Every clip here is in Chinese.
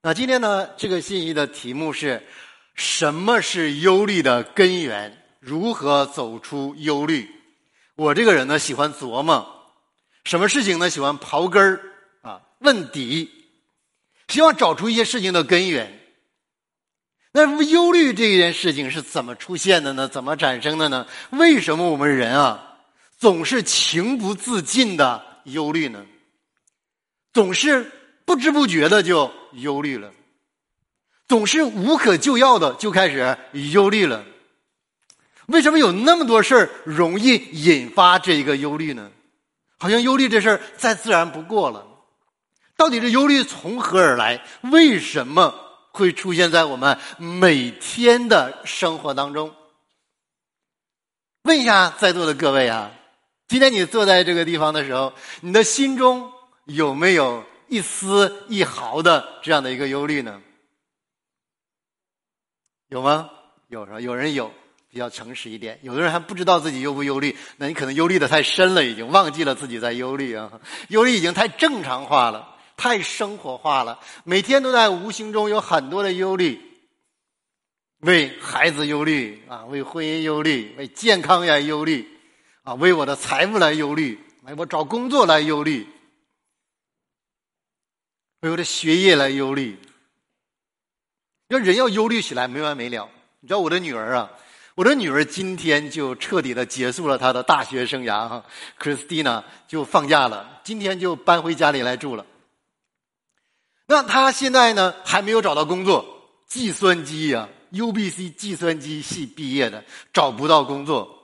那今天呢，这个信息的题目是什么是忧虑的根源？如何走出忧虑？我这个人呢，喜欢琢磨，什么事情呢？喜欢刨根儿问底，希望找出一些事情的根源。那忧虑这件事情是怎么出现的呢？怎么产生的呢？为什么我们人总是情不自禁的忧虑呢？总是不知不觉的就忧虑了，总是无可救药的就开始忧虑了。为什么有那么多事儿容易引发这一个忧虑呢？好像忧虑这事儿再自然不过了。到底这忧虑从何而来？为什么会出现在我们每天的生活当中？问一下在座的各位今天你坐在这个地方的时候，你的心中有没有一丝一毫的这样的一个忧虑呢？有吗？有，有人有，比较诚实一点。有的人还不知道自己忧不忧虑，那你可能忧虑的太深了，已经忘记了自己在忧虑忧虑已经太正常化了，太生活化了，每天都在无形中有很多的忧虑，为孩子忧虑为婚姻忧虑，为健康来忧虑为我的财富来忧虑，为我找工作来忧虑，为我的学业来忧虑。人要忧虑起来没完没了。你知道我的女儿今天就彻底的结束了她的大学生涯Christina 就放假了，今天就搬回家里来住了。那她现在呢还没有找到工作，计算机UBC 计算机系毕业的，找不到工作。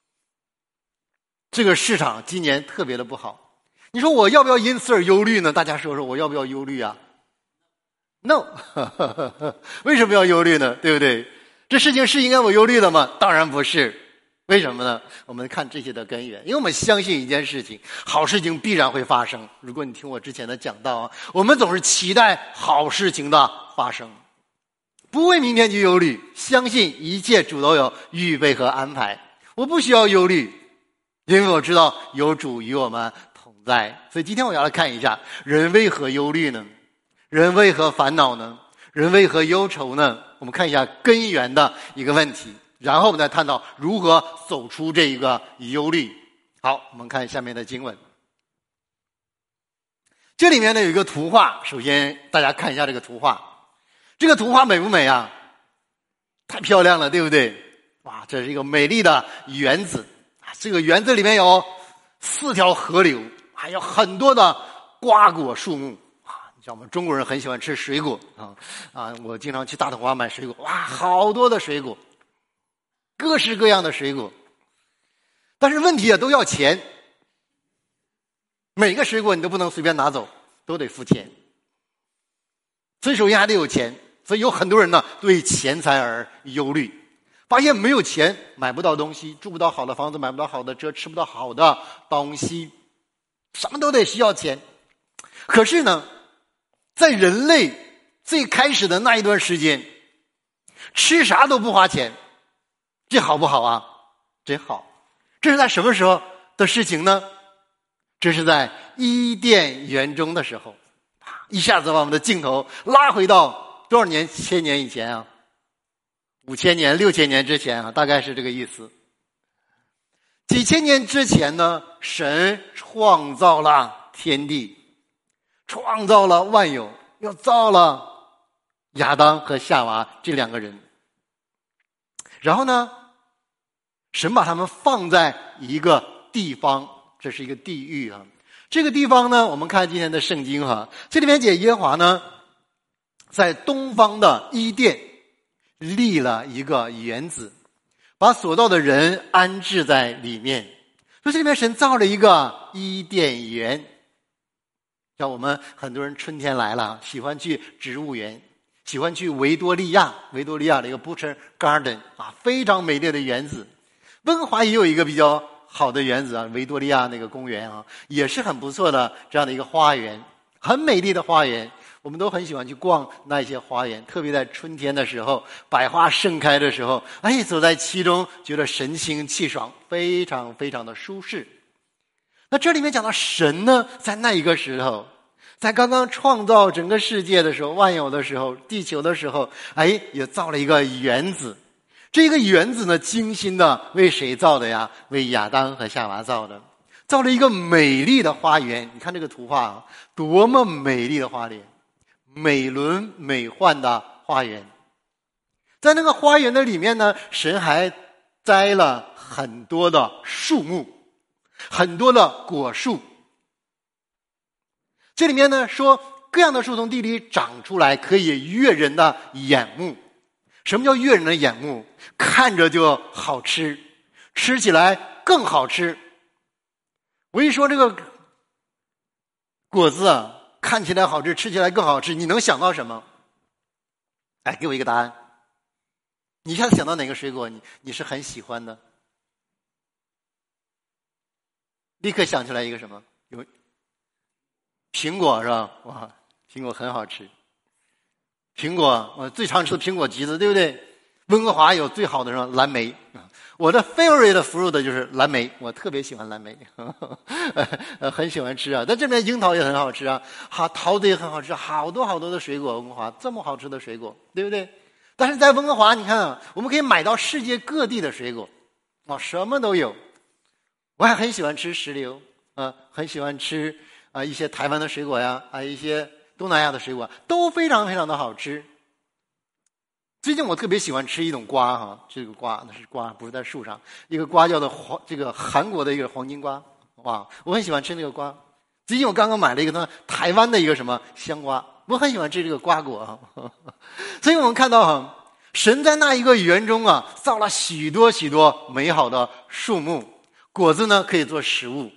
这个市场今年特别的不好。你说我要不要因此而忧虑呢？大家说说我要不要忧虑？No 为什么要忧虑呢？对不对？这事情是应该我忧虑的吗？当然不是。为什么呢？我们看这些的根源。因为我们相信一件事情，好事情必然会发生。如果你听我之前的讲道我们总是期待好事情的发生，不为明天去忧虑，相信一切主都有预备和安排。我不需要忧虑，因为我知道有主与我们同在。所以今天我要来看一下，人为何忧虑呢？人为何烦恼呢？人为何忧愁呢？我们看一下根源的一个问题，然后我们再探讨如何走出这一个忧虑。好，我们看下面的经文。这里面呢有一个图画，首先大家看一下这个图画。这个图画美不美太漂亮了，对不对？哇，这是一个美丽的园子。这个园子里面有4条河流，还有很多的瓜果树木。像我们中国人很喜欢吃水果我经常去大统华买水果，哇，好多的水果，各式各样的水果。但是问题都要钱，每个水果你都不能随便拿走，都得付钱。所以首先还得有钱，所以有很多人呢对钱财而忧虑，发现没有钱买不到东西，住不到好的房子，买不到好的车，吃不到好的东西，什么都得需要钱。可是呢，在人类最开始的那一段时间，吃啥都不花钱，这好不好真好。这是在什么时候的事情呢？这是在伊甸园中的时候。一下子把我们的镜头拉回到多少年？千年以前5000年、6000年之前大概是这个意思。几千年之前呢，神创造了天地，创造了万有，又造了亚当和夏娃这2个人。然后呢，神把他们放在一个地方，这是一个地狱这个地方呢，我们看今天的圣经这里面讲耶和华呢，在东方的伊甸立了一个园子，把所造的人安置在里面。所以这里面神造了一个伊甸园。像我们很多人春天来了，喜欢去植物园，喜欢去维多利亚的一个 Botanic Garden 非常美丽的园子。温哥华也有一个比较好的园子维多利亚那个公园也是很不错的这样的一个花园，很美丽的花园。我们都很喜欢去逛那些花园，特别在春天的时候，百花盛开的时候，走在其中觉得神清气爽，非常非常的舒适。那这里面讲到神呢，在那一个时候， 在刚刚创造整个世界的时候，万有的时候，地球的时候，也造了一个园子。这个园子呢，精心的为谁造的呀？为亚当和夏娃造的，造了一个美丽的花园。你看这个图画啊，多么美丽的花园，美轮美奂的花园。在那个花园的里面呢，神还栽了很多的树木，很多的果树。这里面呢说，各样的树从地里长出来，可以悦人的眼目。什么叫悦人的眼目？看着就好吃，吃起来更好吃。我一说这个果子啊，看起来好吃，吃起来更好吃，你能想到什么？给我一个答案。你一下子想到哪个水果你是很喜欢的？立刻想起来一个什么？有苹果是吧？哇，苹果很好吃。苹果，我最常吃的苹果橘子，对不对？温哥华有最好的什么蓝莓，我的 favorite fruit 就是蓝莓，我特别喜欢蓝莓，很喜欢吃啊。在这边樱桃也很好吃啊，桃子也很好吃，好多好多的水果，温哥华这么好吃的水果，对不对？但是在温哥华，你看啊，我们可以买到世界各地的水果，什么都有。我还很喜欢吃石榴，很喜欢吃一些台湾的水果呀，一些东南亚的水果都非常非常的好吃。最近我特别喜欢吃一种瓜这个瓜那是瓜，不是在树上，一个瓜叫做这个韩国的一个黄金瓜，哇，我很喜欢吃那个瓜。最近我刚刚买了一个台湾的一个什么香瓜，我很喜欢吃这个瓜果。所以我们看到神在那一个园中造了许多许多美好的树木，果子呢可以做食物。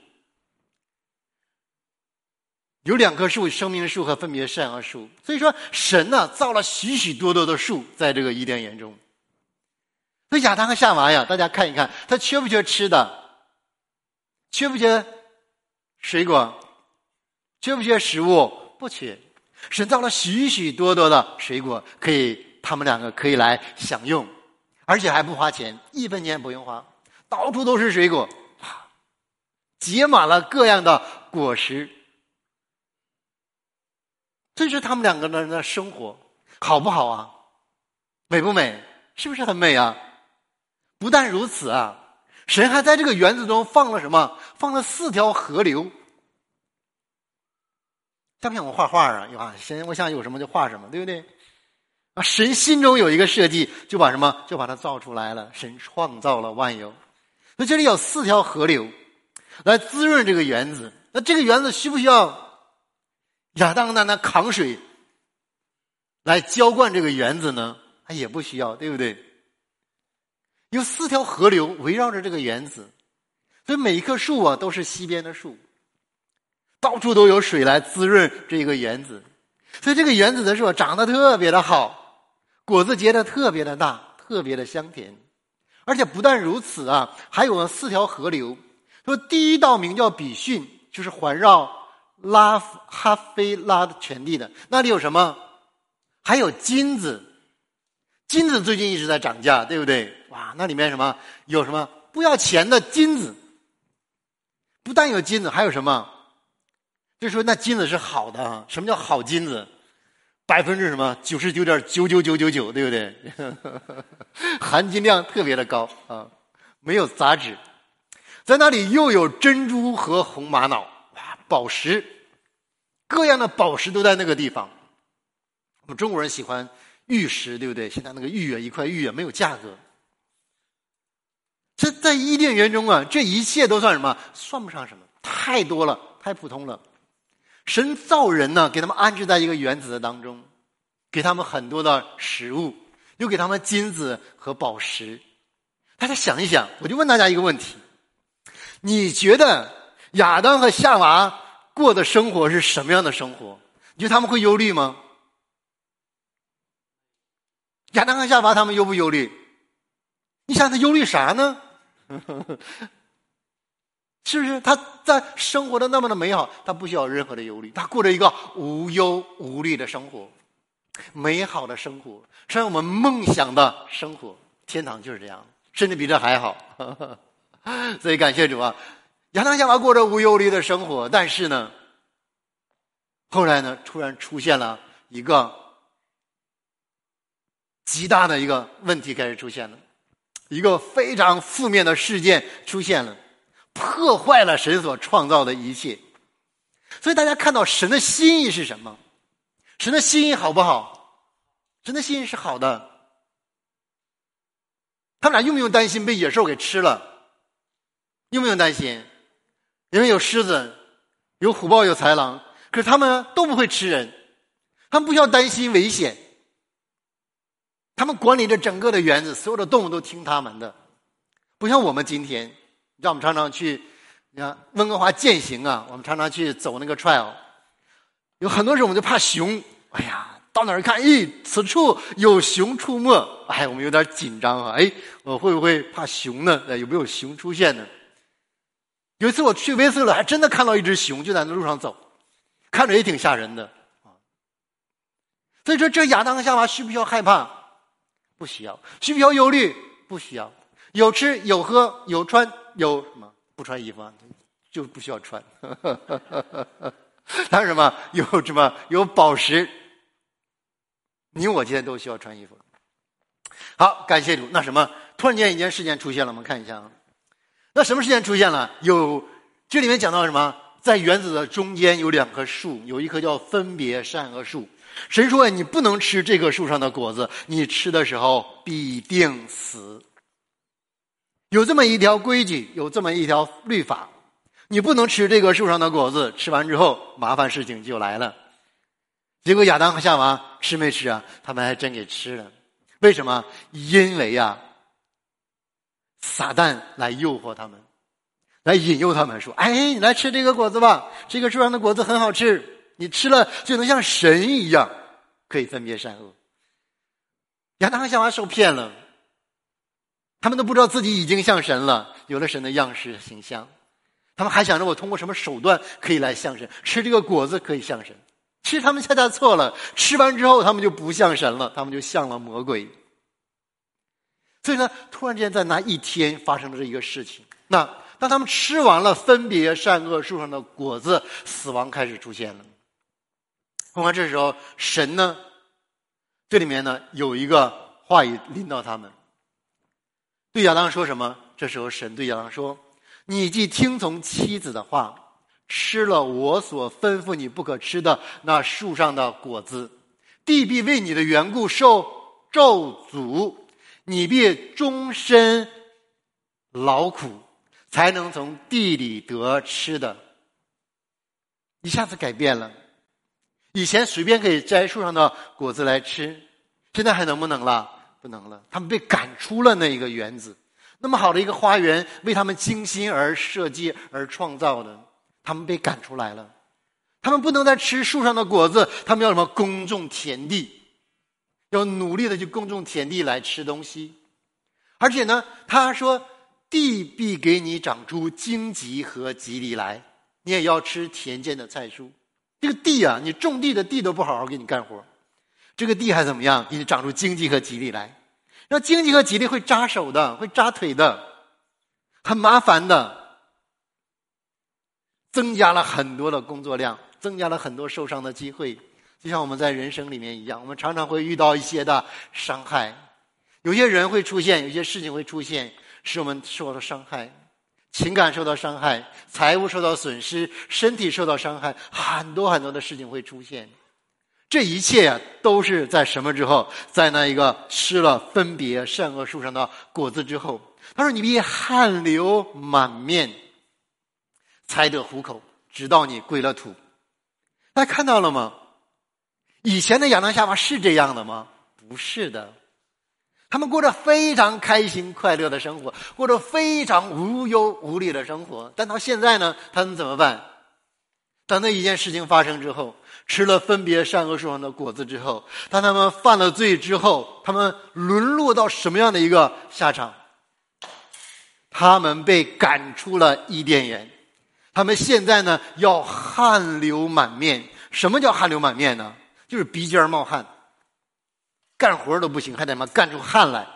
有2棵树，生命树和分别善恶树。所以说神造了许许多多的树在这个伊甸园中。所以亚当和夏娃呀，大家看一看，他缺不缺吃的？缺不缺水果？缺不缺食物？不缺。神造了许许多多的水果，他们2个可以来享用，而且还不花钱，1分钱不用花，到处都是水果，结满了各样的果实。这是他们2个人的生活，好不好啊？美不美？是不是很美啊？不但如此神还在这个园子中放了什么？放了4条河流。像不像我画画神我想有什么就画什么，对不对？神心中有一个设计，就把它造出来了。神创造了万有，所以这里有4条河流来滋润这个园子。那这个园子需不需要亚当那扛水来浇灌这个园子呢？也不需要，对不对？有4条河流围绕着这个园子，所以每一棵树都是溪边的树，到处都有水来滋润这个园子。所以这个园子的树长得特别的好，果子结得特别的大，特别的香甜。而且不但如此还有4条河流。说第一道名叫比逊，就是环绕哈菲拉的全地的，那里有什么？还有金子。金子最近一直在涨价，对不对？哇，那里面有什么不要钱的金子。不但有金子，还有什么？就说那金子是好的。什么叫好金子？99.99999%，对不对？含金量特别的高没有杂质。在那里又有珍珠和红玛瑙，宝石，各样的宝石都在那个地方。我们中国人喜欢玉石，对不对？现在那个玉一块玉没有价格。这在伊甸园中这一切都算什么？算不上什么，太多了，太普通了。神造人给他们安置在一个园子的当中，给他们很多的食物，又给他们金子和宝石。大家想一想，我就问大家一个问题，你觉得亚当和夏娃过的生活是什么样的生活？你觉得他们会忧虑吗？亚当和夏娃他们忧不忧虑？你想他忧虑啥呢？是不是他在生活的那么的美好，他不需要任何的忧虑，他过着一个无忧无虑的生活，美好的生活，是我们梦想的生活。天堂就是这样，甚至比这还好。所以感谢主亚当夏娃过着无忧虑的生活，但是呢， 后来呢，突然出现了一个极大的一个问题开始出现了，一个非常负面的事件出现了，破坏了神所创造的一切。所以大家看到神的心意是什么？神的心意好不好？神的心意是好的。他们俩用不用担心被野兽给吃了？用不用担心？因为有狮子，有虎豹，有豺狼，可是他们都不会吃人，他们不需要担心危险。他们管理着整个的园子，所有的动物都听他们的，不像我们今天，让我们常常去，你看温哥华践行啊，我们常常去走那个 trail， 有很多时候我们就怕熊，哎呀，到哪儿看，咦，此处有熊出没，哎，我们有点紧张啊，哎，我会不会怕熊呢？有没有熊出现呢？有一次我去威斯勒，还真的看到一只熊就在那路上走，看着也挺吓人的啊。所以说，这亚当和夏娃需不需要害怕？不需要。需不需要忧虑？不需要。有吃有喝有穿，有什么不穿衣服啊？就不需要穿。还有什么？有什么？有宝石。你我今天都需要穿衣服。好，感谢主。那什么？突然间一件事件出现了，我们看一下啊。那什么事件出现了？这里面讲到什么？在园子的中间有2棵树，有一棵叫分别善恶树。神说你不能吃这棵树上的果子，你吃的时候必定死。有这么一条规矩，有这么一条律法，你不能吃这棵树上的果子，吃完之后麻烦事情就来了。结果亚当和夏娃吃没吃啊？他们还真给吃了。为什么？因为啊，撒旦来诱惑他们，来引诱他们说，哎，你来吃这个果子吧，这个树上的果子很好吃，你吃了就能像神一样可以分别善恶。亚当和夏娃受骗了，他们都不知道自己已经像神了，有了神的样式形象，他们还想着我通过什么手段可以来像神，吃这个果子可以像神。其实他们恰恰错了，吃完之后他们就不像神了，他们就像了魔鬼。所以呢，突然之间在那一天发生了这一个事情。那当他们吃完了分别善恶树上的果子，死亡开始出现了。我看这时候神呢，这里面呢有一个话语临到他们，对亚当说什么？这时候神对亚当说，你既听从妻子的话，吃了我所吩咐你不可吃的那树上的果子，地必为你的缘故受咒诅，你必终身劳苦，才能从地里得吃的。一下子改变了，以前随便可以摘树上的果子来吃，现在还能不能了？不能了。他们被赶出了那一个园子，那么好的一个花园，为他们精心而设计而创造的，他们被赶出来了。他们不能再吃树上的果子，他们要什么？耕种田地，要努力的去耕种田地来吃东西。而且呢，他说地必给你长出荆棘和棘藜来，你也要吃田间的菜蔬。这个地啊，你种地的地都不好好给你干活，这个地还怎么样？给你长出荆棘和棘藜来。然后荆棘和棘藜会扎手的，会扎腿的，很麻烦的，增加了很多的工作量，增加了很多受伤的机会。就像我们在人生里面一样，我们常常会遇到一些的伤害，有些人会出现，有些事情会出现，使我们受到伤害，情感受到伤害，财务受到损失，身体受到伤害，很多很多的事情会出现。这一切啊，都是在什么之后？在那一个吃了分别善恶树上的果子之后。他说你必汗流满面，才得糊口，直到你归了土。大家看到了吗？以前的亚当夏娃是这样的吗？不是的。他们过着非常开心快乐的生活，过着非常无忧无虑的生活。但到现在呢，他们怎么办？当那一件事情发生之后，吃了分别善恶树上的果子之后，当他们犯了罪之后，他们沦落到什么样的一个下场？他们被赶出了伊甸园。他们现在呢，要汗流满面。什么叫汗流满面呢？就是鼻尖冒汗，干活都不行，还得嘛干出汗来，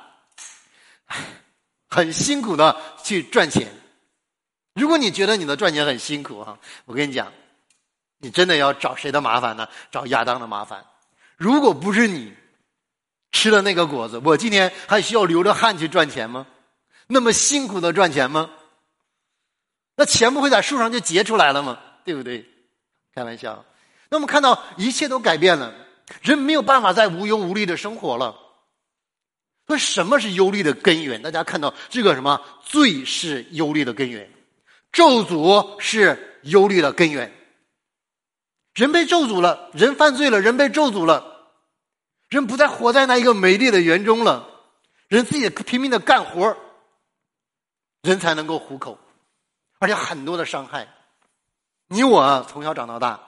很辛苦的去赚钱。如果你觉得你的赚钱很辛苦啊，我跟你讲， 你真的要找谁的麻烦呢？找亚当的麻烦。如果不是你吃了那个果子，我今天还需要流着汗去赚钱吗？那么辛苦的赚钱吗？那钱不会在树上就结出来了吗？对不对？开玩笑。那我们看到一切都改变了，人没有办法再无忧无虑的生活了。所以什么是忧虑的根源？大家看到这个什么？罪是忧虑的根源，咒诅是忧虑的根源。人被咒诅了，人犯罪了，人被咒诅了，人不再活在那一个美丽的园中了，人自己拼命的干活，人才能够糊口，而且很多的伤害。你我从小长到大，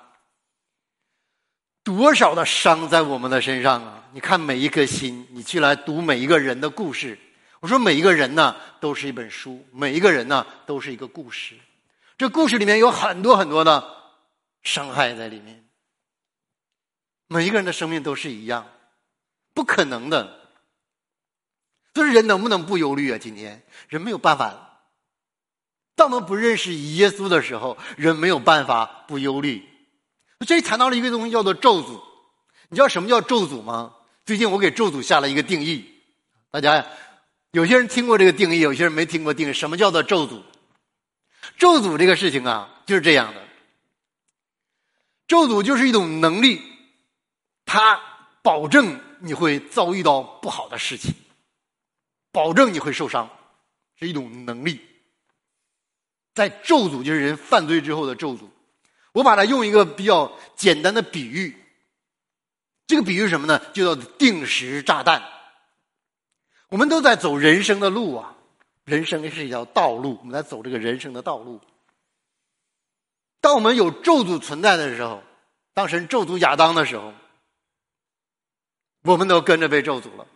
多少的伤在我们的身上啊！你看每一颗心，你去来读每一个人的故事。我说每一个人呢都是一本书，每一个人呢都是一个故事。这故事里面有很多很多的伤害在里面。每一个人的生命都是一样，不可能的。所以人能不能不忧虑啊？今天人没有办法。当我们不认识耶稣的时候，人没有办法不忧虑。这里谈到了一个东西叫做咒诅。你知道什么叫咒诅吗？最近我给咒诅下了一个定义。大家有些人听过这个定义，有些人没听过定义。什么叫做咒诅？咒诅这个事情啊，就是这样的。咒诅就是一种能力，它保证你会遭遇到不好的事情，保证你会受伤，是一种能力。在咒诅就是人犯罪之后的咒诅。我把它用一个比较简单的比喻，这个比喻是什么呢？就叫定时炸弹。我们都在走人生的路啊，人生是一条道路，我们在走这个人生的道路。当我们有咒诅存在的时候，当神咒诅亚当的时候，我们都跟着被咒诅了。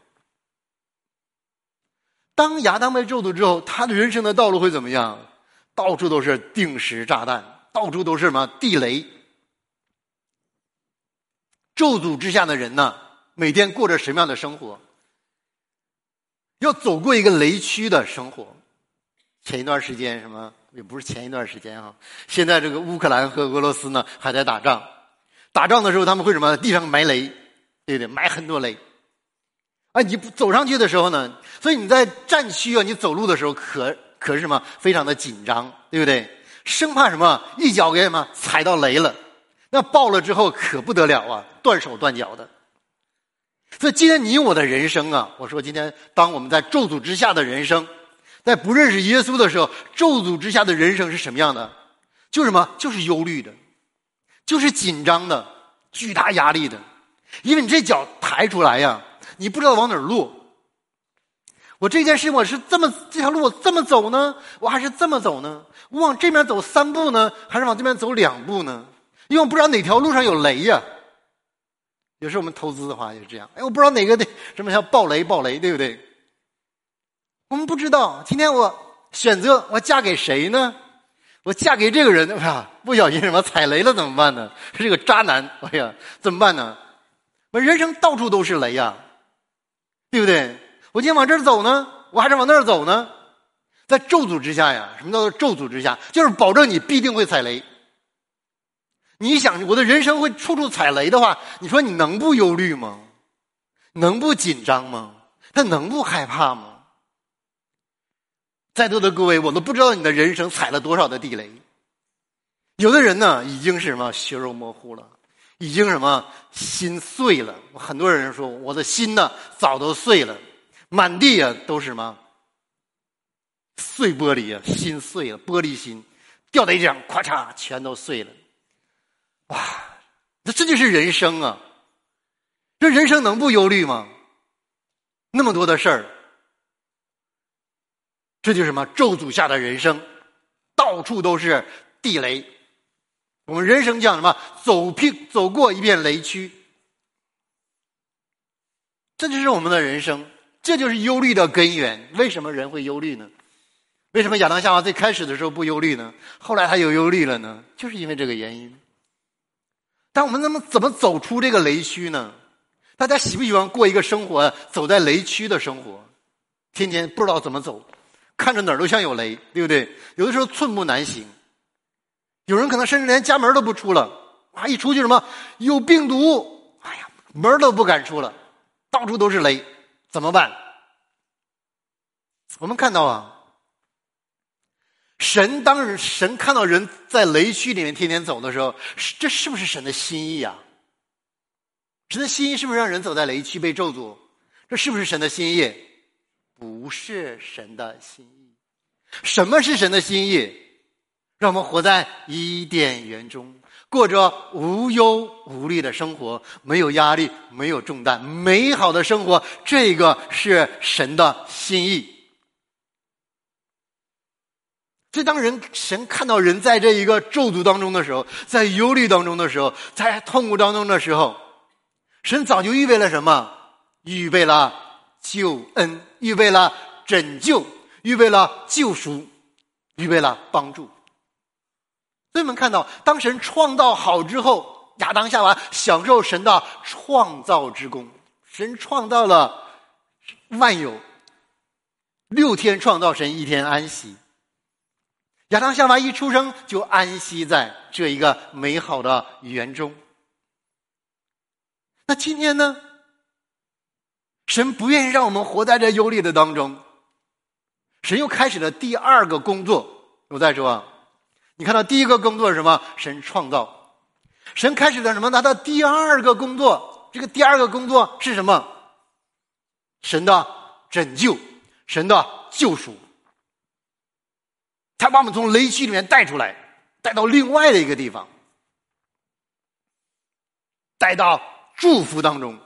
当亚当被咒诅之后，他的人生的道路会怎么样？到处都是定时炸弹，到处都是什么地雷。咒诅之下的人呢，每天过着什么样的生活？要走过一个雷区的生活。前一段时间什么，也不是前一段时间啊，现在这个乌克兰和俄罗斯呢还在打仗。打仗的时候他们会什么？地上埋雷，对不对？埋很多雷。啊，你走上去的时候呢，所以你在战区啊，你走路的时候可是什么？非常的紧张，对不对？生怕什么一脚给什么踩到雷了，那爆了之后可不得了啊，断手断脚的。所以今天你我的人生啊，我说今天当我们在咒诅之下的人生，在不认识耶稣的时候，咒诅之下的人生是什么样的？就是什么？就是忧虑的，就是紧张的，巨大压力的。因为你这脚抬出来呀，你不知道往哪儿落。我这件事我是这条路我这么走呢，我还是这么走呢？我往这边走3步呢，还是往这边走2步呢？因为我不知道哪条路上有雷呀。有时候我们投资的话也是这样，我不知道哪个什么叫暴雷，对不对？我们不知道。今天我选择我嫁给谁呢？我嫁给这个人，不小心什么踩雷了怎么办呢？是个渣男，怎么办呢？我人生到处都是雷呀，对不对？我今天往这儿走呢，我还是往那儿走呢？在咒诅之下呀，什么叫做咒诅之下？就是保证你必定会踩雷。你想我的人生会处处踩雷的话，你说你能不忧虑吗？能不紧张吗？他能不害怕吗？在座的各位，我都不知道你的人生踩了多少的地雷。有的人呢，已经是什么血肉模糊了，已经什么心碎了。很多人说我的心呢早都碎了，满地啊都是什么碎玻璃啊，心碎了，玻璃心掉在地上，咔嚓全都碎了。哇，这就是人生啊！这人生能不忧虑吗？那么多的事儿，这就是什么咒诅下的人生，到处都是地雷。我们人生讲什么？走过一片雷区，这就是我们的人生，这就是忧虑的根源。为什么人会忧虑呢？为什么亚当夏娃最开始的时候不忧虑呢？后来他又忧虑了呢？就是因为这个原因。但我们怎么走出这个雷区呢？大家喜不喜欢过一个生活，走在雷区的生活？天天不知道怎么走，看着哪儿都像有雷，对不对？有的时候寸步难行，有人可能甚至连家门都不出了， 啊，一出去什么有病毒，哎呀，门都不敢出了，到处都是雷，怎么办？我们看到啊，神看到人在雷区里面天天走的时候，这是不是神的心意啊？神的心意是不是让人走在雷区被咒诅？这是不是神的心意？不是神的心意。什么是神的心意？让我们活在伊甸园中，过着无忧无虑的生活，没有压力，没有重担，美好的生活，这个是神的心意。所以当神看到人在这一个咒诅当中的时候，在忧虑当中的时候，在痛苦当中的时候，神早就预备了什么？预备了救恩，预备了拯救，预备了救赎，预备了帮助。所以我们看到，当神创造好之后，亚当夏娃享受神的创造之功。神创造了万有，6天创造，神1天安息。亚当夏娃一出生就安息在这一个美好的园中。那今天呢？神不愿意让我们活在这忧虑的当中，神又开始了第2个工作。我再说啊，你看到第1个工作是什么？神创造。神开始了什么？他的第2个工作，这个第2个工作是什么？神的拯救，神的救赎。他把我们从雷区里面带出来，带到另外的一个地方，带到祝福当中。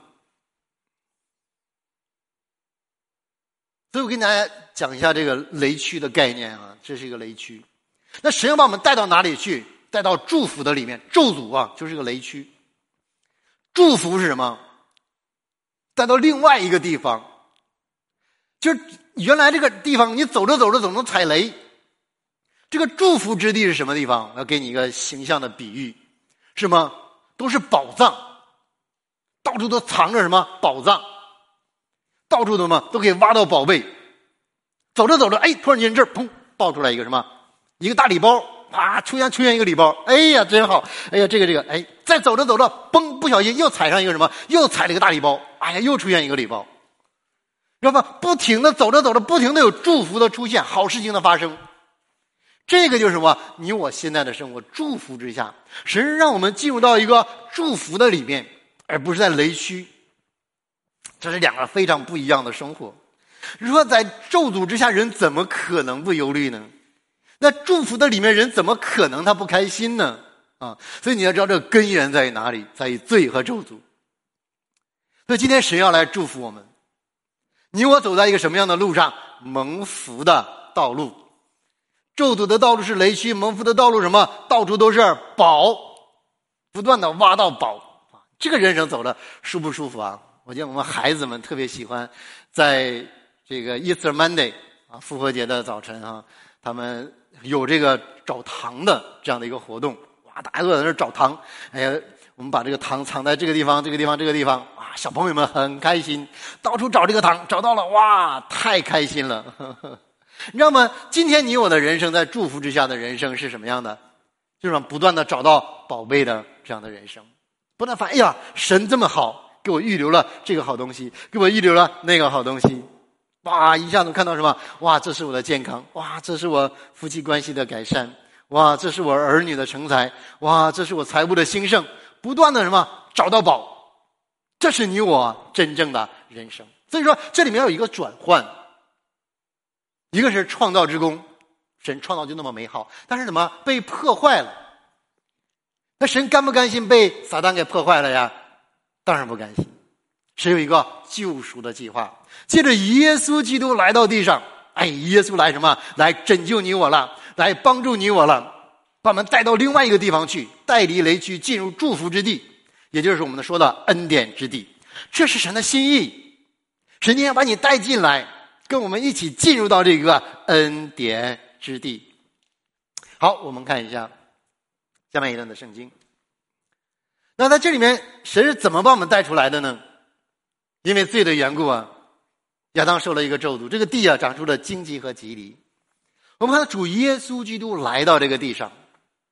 所以我跟大家讲一下这个雷区的概念啊，这是一个雷区。那神要把我们带到哪里去？带到祝福的里面。咒诅啊，就是个雷区。祝福是什么？带到另外一个地方。就是原来这个地方你走着走着总能踩雷。这个祝福之地是什么地方？我要给你一个形象的比喻，是吗？都是宝藏，到处都藏着什么宝藏，到处都可以挖到宝贝。走着走着，哎，突然间这儿砰爆出来一个什么？一个大礼包啊！出现一个礼包，哎呀，真好！哎呀，这个，哎，再走着走着，嘣，不小心又踩上一个什么？又踩了一个大礼包，哎呀，又出现一个礼包，知道吧？不停的走着走着，不停的有祝福的出现，好事情的发生。这个就是什么？你我现在的生活，祝福之下，神让我们进入到一个祝福的里面，而不是在雷区。这是2个非常不一样的生活。如果在咒诅之下，人怎么可能不忧虑呢？那祝福的里面，人怎么可能他不开心呢？啊，所以你要知道这个根源在于哪里，在于罪和咒诅。所以今天神要来祝福我们，你我走在一个什么样的路上？蒙福的道路。咒诅的道路是雷区，蒙福的道路什么？到处都是宝，不断的挖到宝。这个人生走的舒不舒服啊？我见我们孩子们特别喜欢在这个 Easter Monday 啊，复活节的早晨啊，他们有这个找糖的这样的一个活动。哇，大家都在那儿找糖。哎呀，我们把这个糖藏在这个地方，这个地方，这个地方。哇，小朋友们很开心，到处找这个糖，找到了，哇，太开心了。你知道吗？今天你我的人生在祝福之下的人生是什么样的？就是不断的找到宝贝的这样的人生，不断发现，哎呀，神这么好，给我预留了这个好东西，给我预留了那个好东西。哇，一下子看到什么？哇，这是我的健康，哇，这是我夫妻关系的改善，哇，这是我儿女的成才，哇，这是我财务的兴盛，不断的什么找到宝，这是你我真正的人生。所以说这里面有一个转换，一个是创造之功，神创造就那么美好，但是怎么被破坏了？那神甘不甘心被撒旦给破坏了呀？当然不甘心。神有一个救赎的计划，借着耶稣基督来到地上，哎，耶稣来什么？来拯救你我了，来帮助你我了，把我们带到另外一个地方去，带离雷区，进入祝福之地，也就是我们说的恩典之地。这是神的心意，神今天把你带进来，跟我们一起进入到这个恩典之地。好，我们看一下下面一段的圣经。那在这里面，神是怎么把我们带出来的呢？因为罪的缘故啊，亚当受了一个咒诅，这个地啊长出了荆棘和棘藜。我们看到主耶稣基督来到这个地上，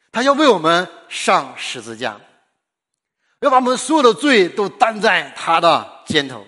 他要为我们上十字架，要把我们所有的罪都担在他的肩头。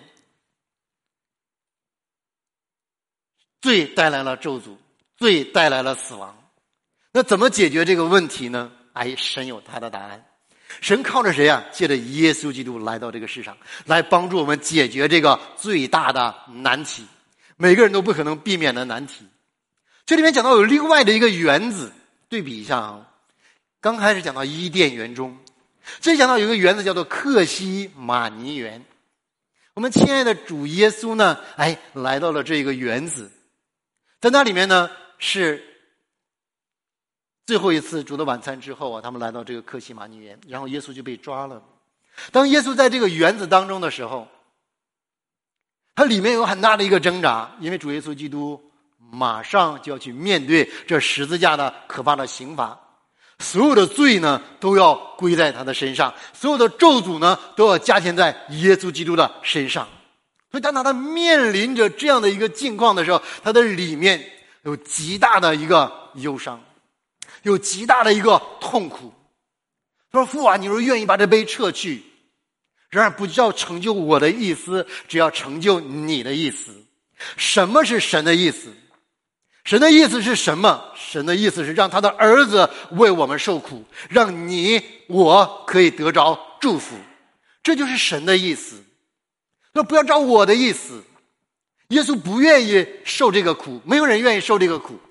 罪带来了咒诅，罪带来了死亡。那怎么解决这个问题呢？神有他的答案。神靠着谁啊？借着耶稣基督来到这个世上，来帮助我们解决这个最大的难题，每个人都不可能避免的难题。这里面讲到有另外的一个园子，对比一下啊。刚开始讲到伊甸园中，这里讲到有一个园子叫做客西马尼园。我们亲爱的主耶稣呢，来到了这个园子，在那里面呢是最后一次主的晚餐之后啊，他们来到这个客西马尼园，然后耶稣就被抓了。当耶稣在这个园子当中的时候，他里面有很大的一个挣扎，因为主耶稣基督马上就要去面对这十字架的可怕的刑罚，所有的罪呢都要归在他的身上，所有的咒诅呢都要加添在耶稣基督的身上。所以当他面临着这样的一个境况的时候，他的里面有极大的一个忧伤，有极大的一个痛苦。他说，父啊，你若愿意把这杯撤去，然而不要成就我的意思，只要成就你的意思。什么是神的意思？神的意思是什么？神的意思是让他的儿子为我们受苦，让你我可以得着祝福。这就是神的意思。那不要照我的意思。耶稣不愿意受这个苦，没有人愿意受这个苦。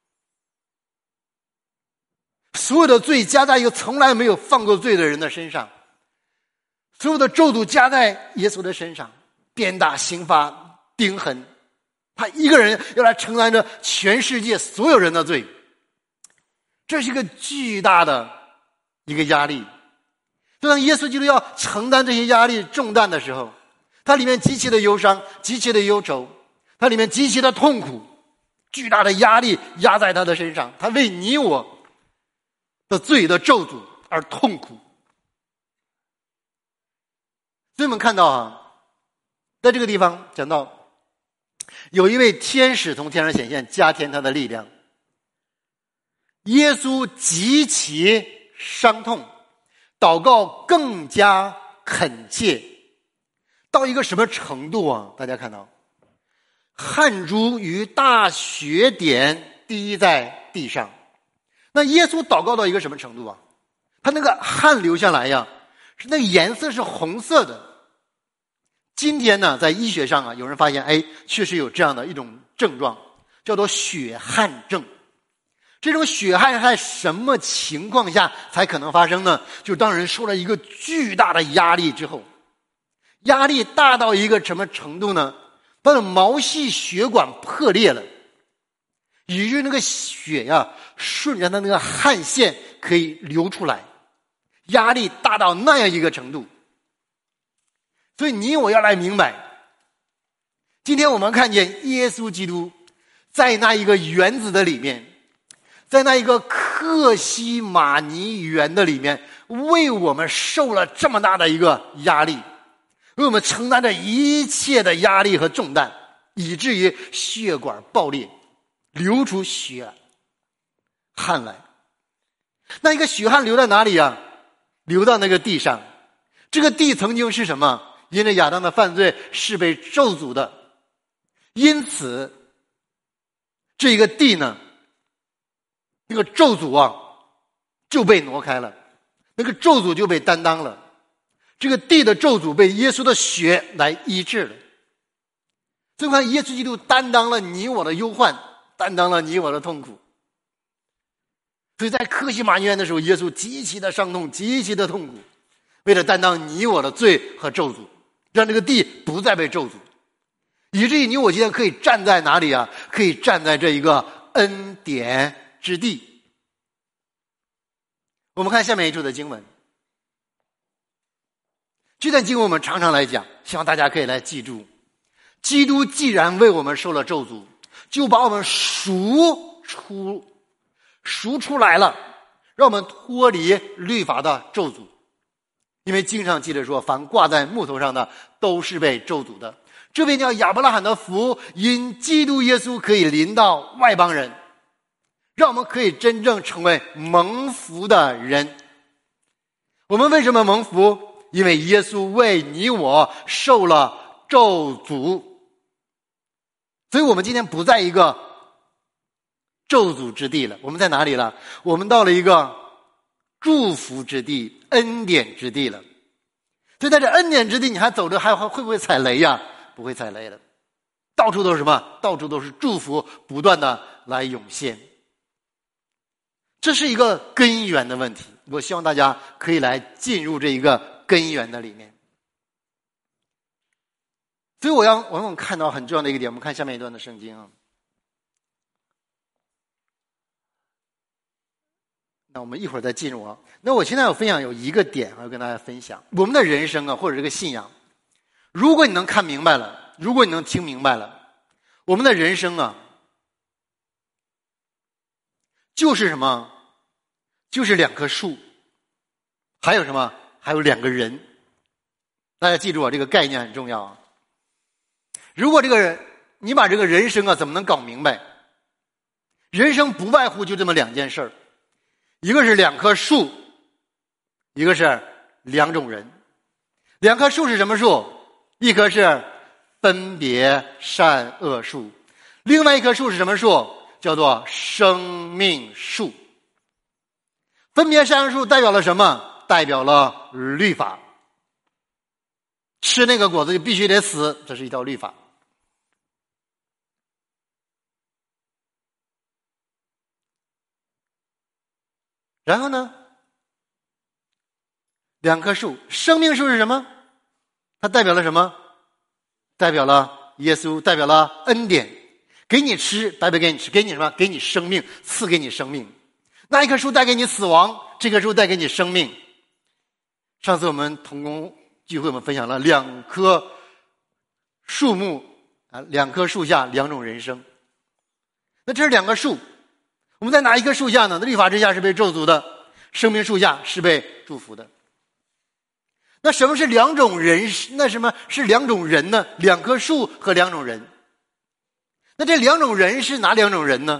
所有的罪加在一个从来没有犯过罪的人的身上，所有的咒诅加在耶稣的身上，鞭打、刑罚、钉痕，他一个人要来承担着全世界所有人的罪。这是一个巨大的一个压力。就当耶稣基督要承担这些压力重担的时候，他里面极其的忧伤，极其的忧愁，他里面极其的痛苦，巨大的压力压在他的身上，他为你我的罪的咒诅而痛苦。所以我们看到啊，在这个地方讲到有一位天使从天上显现，加添他的力量。耶稣极其伤痛，祷告更加恳切，到一个什么程度啊？大家看到汗珠与大血点滴在地上。那耶稣祷告到一个什么程度啊？他那个汗流下来呀，是那个颜色是红色的。今天呢，在医学上啊，有人发现，确实有这样的一种症状，叫做血汗症。这种血汗在什么情况下才可能发生呢？就当人受了一个巨大的压力之后，压力大到一个什么程度呢？他的毛细血管破裂了，以致那个血呀，顺着他那个汗腺可以流出来，压力大到那样一个程度。所以你我要来明白，今天我们看见耶稣基督在那一个园子的里面，在那一个客西马尼园的里面，为我们受了这么大的一个压力，为我们承担着一切的压力和重担，以至于血管爆裂，流出血汗来。那一个血汗流到哪里啊？流到那个地上。这个地曾经是什么？因为亚当的犯罪是被咒诅的，因此这一个地呢，那个咒诅啊就被挪开了，那个咒诅就被担当了，这个地的咒诅被耶稣的血来医治了。所以看耶稣基督担当了你我的忧患，担当了你我的痛苦。所以在客西马尼园的时候，耶稣极其的伤痛，极其的痛苦，为了担当你我的罪和咒诅，让这个地不再被咒诅，以至于你我今天可以站在哪里啊？可以站在这一个恩典之地。我们看下面一处的经文，这段经文我们常常来讲，希望大家可以来记住。基督既然为我们受了咒诅，就把我们赎出来了，让我们脱离律法的咒诅。因为经上记着说，凡挂在木头上的都是被咒诅的。这便叫亚伯拉罕的福，因基督耶稣可以临到外邦人， 让我们可以真正成为蒙福的人。我们为什么蒙福？因为耶稣为你我受了咒诅。所以我们今天不在一个咒诅之地了，我们在哪里了？我们到了一个祝福之地、恩典之地了。所以在这恩典之地，你还走着，还会不会踩雷呀？不会踩雷了。到处都是什么？到处都是祝福，不断的来涌现。这是一个根源的问题，我希望大家可以来进入这一个根源的里面。所以我们看到很重要的一个点，我们看下面一段的圣经啊。那我们一会儿再进入啊。那我现在要分享有一个点要跟大家分享，我们的人生啊，或者这个信仰，如果你能看明白了，如果你能听明白了，我们的人生啊，就是什么？就是两棵树，还有什么？还有两个人。大家记住啊，这个概念很重要啊。如果你把这个人生啊怎么能搞明白？人生不外乎就这么两件事儿，一个是两棵树，一个是两种人。两棵树是什么树？一棵是分别善恶树，另外一棵树是什么树？叫做生命树。分别善恶树代表了什么？代表了律法。吃那个果子就必须得死，这是一条律法。然后呢，两棵树，生命树是什么？它代表了什么？代表了耶稣，代表了恩典，给你吃，代表给你吃，给你什么？给你生命，赐给你生命。那一棵树带给你死亡，这棵树带给你生命。上次我们同工聚会，我们分享了两棵树木啊，两棵树下两种人生。那这是两个树，我们在哪一棵树下呢？律法之下是被咒诅的，生命树下是被祝福的。那什么是两种人？那什么是两种人呢？两棵树和两种人。那这两种人是哪两种人呢？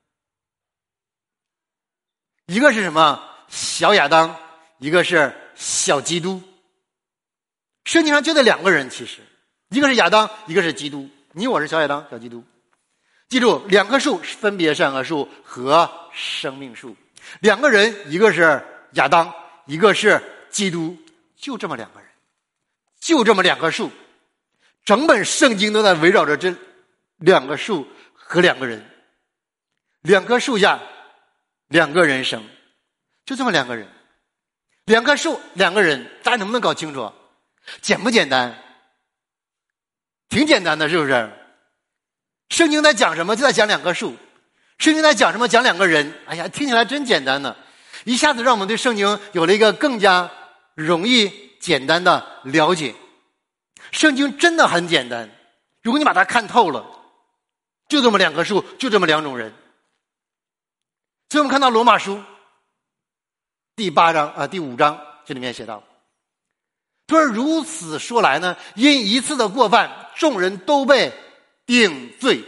一个是什么？小亚当，一个是小基督。圣经上就这两个人，其实一个是亚当，一个是基督。你我是小亚当，小基督。记住，两棵树分别善恶树和生命树。两个人，一个是亚当，一个是基督，就这么两个人，就这么两棵树。整本圣经都在围绕着这两个树和两个人。两棵树下两个人生，就这么两个人。两棵树两个人，大家能不能搞清楚？简不简单？挺简单的，是不是？圣经在讲什么？就在讲两棵树。圣经在讲什么？讲两个人。哎呀，听起来真简单呢，一下子让我们对圣经有了一个更加容易简单的了解。圣经真的很简单，如果你把它看透了，就这么两棵树，就这么两种人。所以我们看到罗马书第5章，这里面写到，他说如此说来呢，因一次的过犯，众人都被定罪。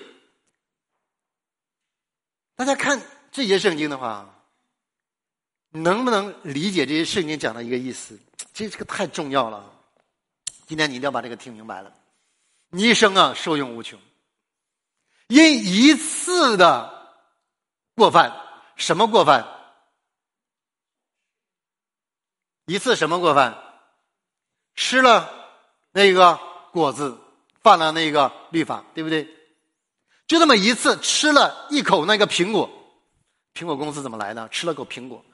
大家看这些圣经的话，能不能理解这些圣经讲的一个意思？这个太重要了。今天你一定要把这个听明白了。你一生啊受用无穷，因一次的过犯。什么过犯？一次什么过犯？吃了那个果子，犯了那个律法，对不对？就这么一次，吃了一口那个苹果。苹果公司怎么来的？吃了口苹果。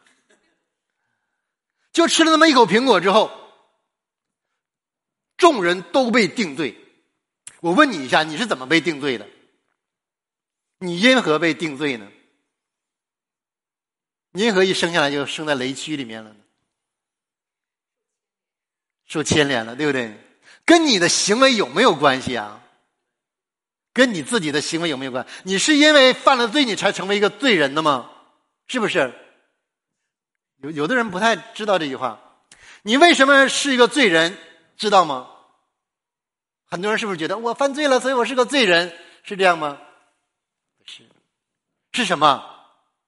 就吃了那么一口苹果之后，众人都被定罪。我问你一下，你是怎么被定罪的？你因何被定罪呢？你因何一生下来就生在雷区里面了呢？受牵连了，对不对？跟你的行为有没有关系啊？跟你自己的行为有没有关系？你是因为犯了罪你才成为一个罪人的吗？是不是？有的人不太知道这句话。你为什么是一个罪人，知道吗？很多人是不是觉得我犯罪了，所以我是个罪人，是这样吗？不是。是什么？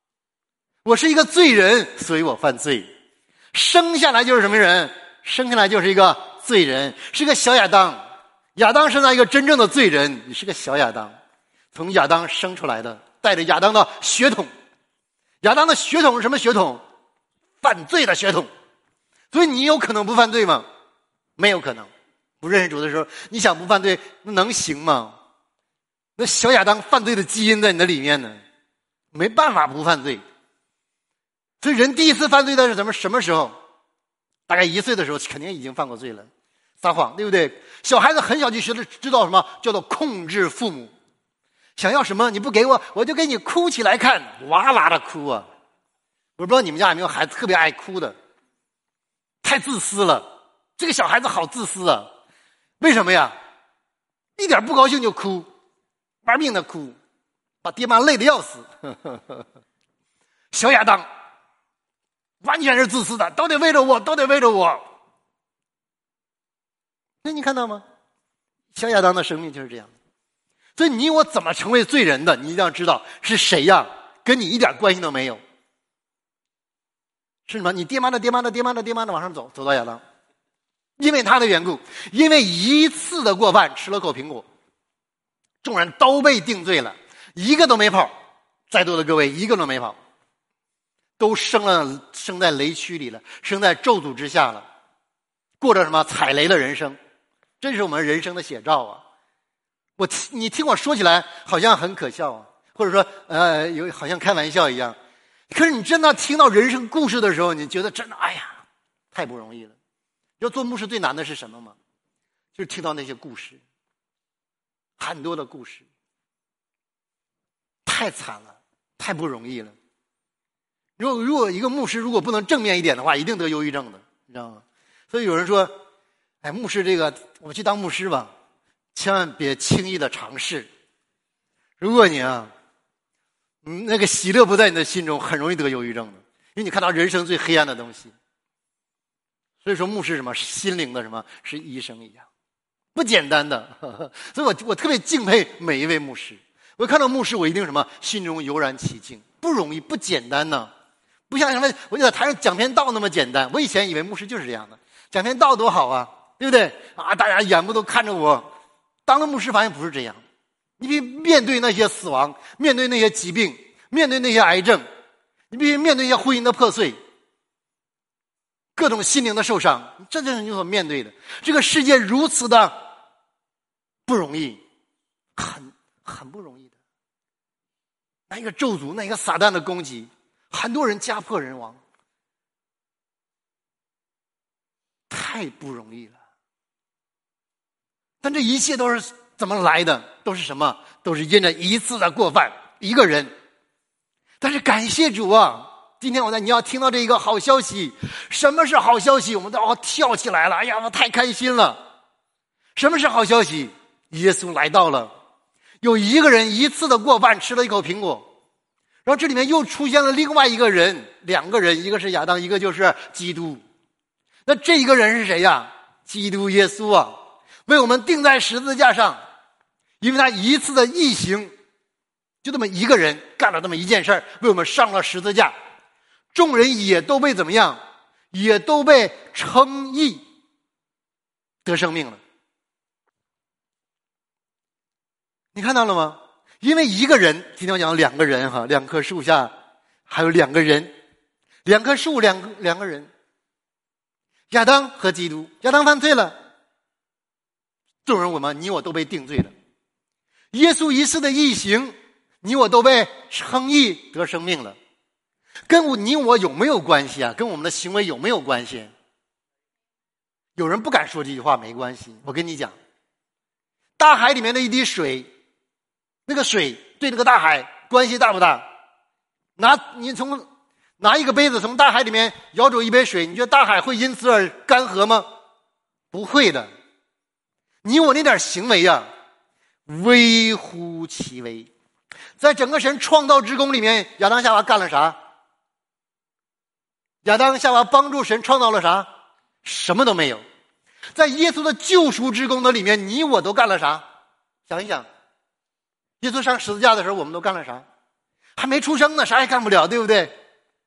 我是一个罪人，所以我犯罪。生下来就是什么人？生下来就是一个罪人，是个小亚当。亚当生在一个真正的罪人，你是个小亚当，从亚当生出来的，带着亚当的血统。亚当的血统是什么血统？犯罪的血统。所以你有可能不犯罪吗？没有可能。不认识主的时候，你想不犯罪能行吗？那小亚当犯罪的基因在你的里面呢，没办法不犯罪。所以人第一次犯罪的是什么时候？大概1岁的时候肯定已经犯过罪了，撒谎，对不对？小孩子很小就知道什么叫做控制父母，想要什么你不给我，我就给你哭起来看，哇哇的哭啊！我不知道你们家有没有孩子特别爱哭的，太自私了。这个小孩子好自私啊！为什么呀？一点不高兴就哭，玩命的哭，把爹妈累得要死。小亚当完全是自私的，都得为了我，都得为了我。那你看到吗？小亚当的生命就是这样。所以你我怎么成为罪人的，你一定要知道是谁呀，跟你一点关系都没有。是什么？你爹妈的爹妈的爹妈的爹妈的往上走，走到亚当。因为他的缘故，因为一次的过犯，吃了口苹果，众人都被定罪了，一个都没跑。在座的各位一个都没跑，都生在雷区里了，生在咒诅之下了，过着什么踩雷的人生。这是我们人生的写照啊！你听我说起来好像很可笑啊，或者说好像开玩笑一样。可是你真的听到人生故事的时候，你觉得真的哎呀，太不容易了。要做牧师最难的是什么吗？就是听到那些故事，很多的故事，太惨了，太不容易了。如果一个牧师如果不能正面一点的话，一定得忧郁症的，你知道吗？所以有人说，哎，牧师这个我去当牧师吧，千万别轻易的尝试。如果你那个喜乐不在你的心中，很容易得忧郁症的，因为你看到人生最黑暗的东西。所以说牧师什么是心灵的什么是医生一样，不简单的。所以我特别敬佩每一位牧师。我看到牧师，我一定什么心中油然起敬，不容易，不简单呢。不像什么我就在台上讲篇道那么简单。我以前以为牧师就是这样的，讲篇道多好啊，对不对啊？大家眼目都看着我。当了牧师发现不是这样，你必须面对那些死亡，面对那些疾病，面对那些癌症，你必须面对那些婚姻的破碎，各种心灵的受伤，这就是你所面对的。这个世界如此的不容易，很不容易的。那一个咒诅，那一个撒旦的攻击，很多人家破人亡，太不容易了。但这一切都是怎么来的？都是什么？都是因着一次的过犯，一个人。但是感谢主啊！今天你要听到这一个好消息。什么是好消息？我们都要跳起来了，哎呀，我太开心了。什么是好消息？耶稣来到了，有一个人一次的过犯，吃了一口苹果，然后这里面又出现了另外一个人，两个人，一个是亚当，一个就是基督。那这一个人是谁呀？基督耶稣啊，为我们钉在十字架上。因为他一次的义行，就这么一个人干了这么一件事儿，为我们上了十字架。众人也都被怎么样？也都被称义，得生命了。你看到了吗？因为一个人，今天我讲两个人哈，两棵树下还有两个人，两棵树，两个人，亚当和基督。亚当犯罪了，众人你我都被定罪了。耶稣一次的义行，你我都被称义得生命了。跟你我有没有关系啊？跟我们的行为有没有关系？有人不敢说这句话，没关系。我跟你讲，大海里面的一滴水，那个水对这个大海关系大不大？你拿一个杯子从大海里面舀走一杯水，你觉得大海会因此而干涸吗？不会的。你我那点行为啊，微乎其微。在整个神创造之功里面，亚当夏娃干了啥？亚当夏娃帮助神创造了啥？什么都没有。在耶稣的救赎之功的里面，你我都干了啥？想一想，耶稣上十字架的时候我们都干了啥？还没出生呢，啥也干不了，对不对？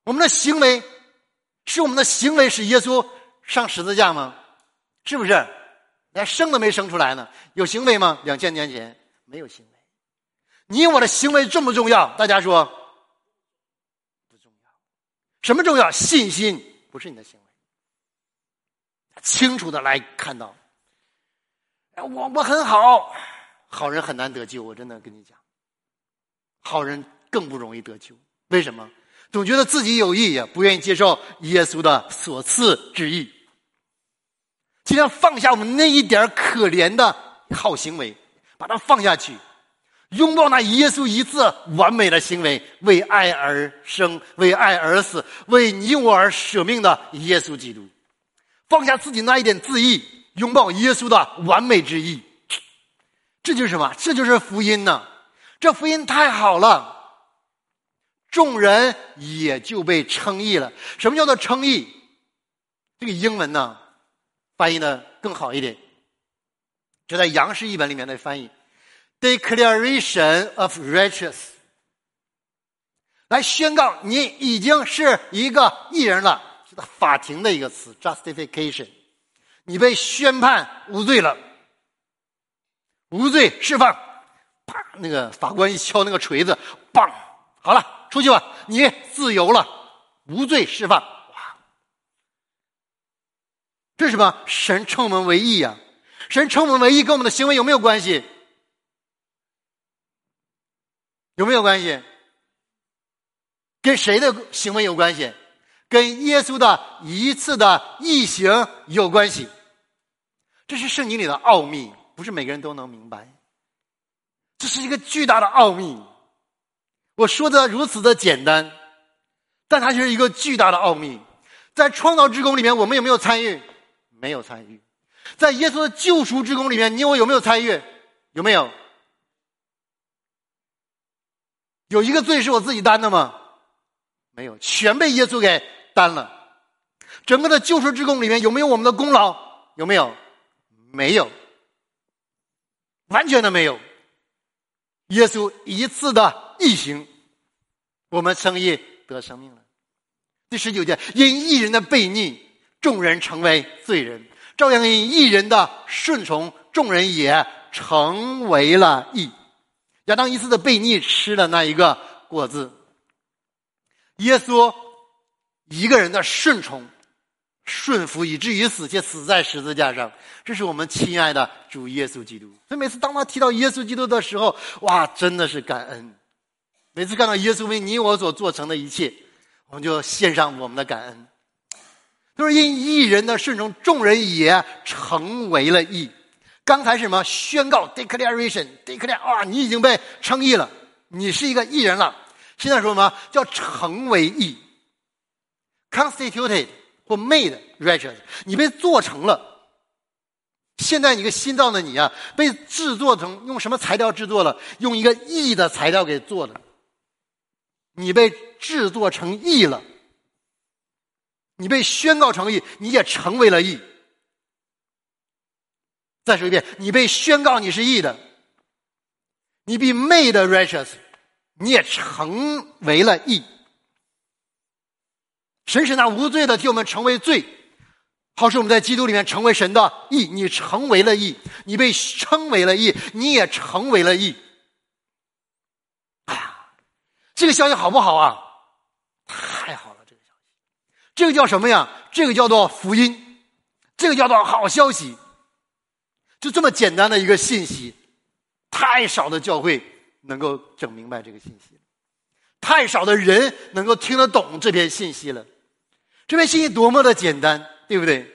我们的行为是我们的行为使耶稣上十字架吗？是不是？连生都没生出来呢，有行为吗？2000年前没有行为。你我的行为重不重要？大家说不重要。什么重要？信心，不是你的行为。清楚的来看到，我很好，好人很难得救，我真的跟你讲，好人更不容易得救。为什么？总觉得自己有义，不愿意接受耶稣的所赐之义。尽量放下我们那一点可怜的好行为，把它放下去，拥抱那耶稣一次完美的行为，为爱而生，为爱而死，为你我而舍命的耶稣基督。放下自己那一点自义，拥抱耶稣的完美之义。这就是什么？这就是福音呢。这福音太好了，众人也就被称义了。什么叫做称义？这个英文呢翻译的更好一点，这在杨氏译本里面的翻译 Declaration of Righteous， 来宣告你已经是一个义人了。是法庭的一个词 Justification， 你被宣判无罪了，无罪释放，啪，那个法官一敲那个锤子，棒，好了，出去吧，你自由了，无罪释放。哇，这是什么？神称我们为义啊！神称我们为义跟我们的行为有没有关系？有没有关系？跟谁的行为有关系？跟耶稣的一次的义行有关系。这是圣经里的奥秘，不是每个人都能明白。这是一个巨大的奥秘。我说的如此的简单，但它是一个巨大的奥秘。在创造之功里面，我们有没有参与？没有参与。在耶稣的救赎之功里面，你我有没有参与？有没有？有一个罪是我自己担的吗？没有，全被耶稣给担了。整个的救赎之功里面有没有我们的功劳？有没有？没有，完全的没有。耶稣一次的义行，我们称义得生命了。第19节，因义人的悖逆，众人成为罪人；照样因义人的顺从，众人也成为了义。亚当一次的悖逆吃了那一个果子，耶稣一个人的顺从顺服以至于死，且死在十字架上，这是我们亲爱的主耶稣基督。所以每次当他提到耶稣基督的时候，哇，真的是感恩。每次看到耶稣为你我所做成的一切，我们就献上我们的感恩。就是因义人的顺从，众人也成为了义。刚才是什么？宣告 declaration， 啊，你已经被称义了，你是一个义人了。现在说什么？叫成为义 constituted 或 made righteous， 你被做成了。现在一个新造的你啊，被制作成用什么材料制作了？用一个义的材料给做的。你被制作成义了，你被宣告成义，你也成为了义。再说一遍，你被宣告你是义的，你被 made righteous， 你也成为了义。神使那无罪的替我们成为罪，好使我们在基督里面成为神的义。你成为了义，你被称为了义，你也成为了义。哎呀，这个消息好不好啊？太好了，这个消息。这个叫什么呀？这个叫做福音，这个叫做好消息。就这么简单的一个信息，太少的教会能够整明白这个信息，太少的人能够听得懂这篇信息了。这篇信息多么的简单，对不对？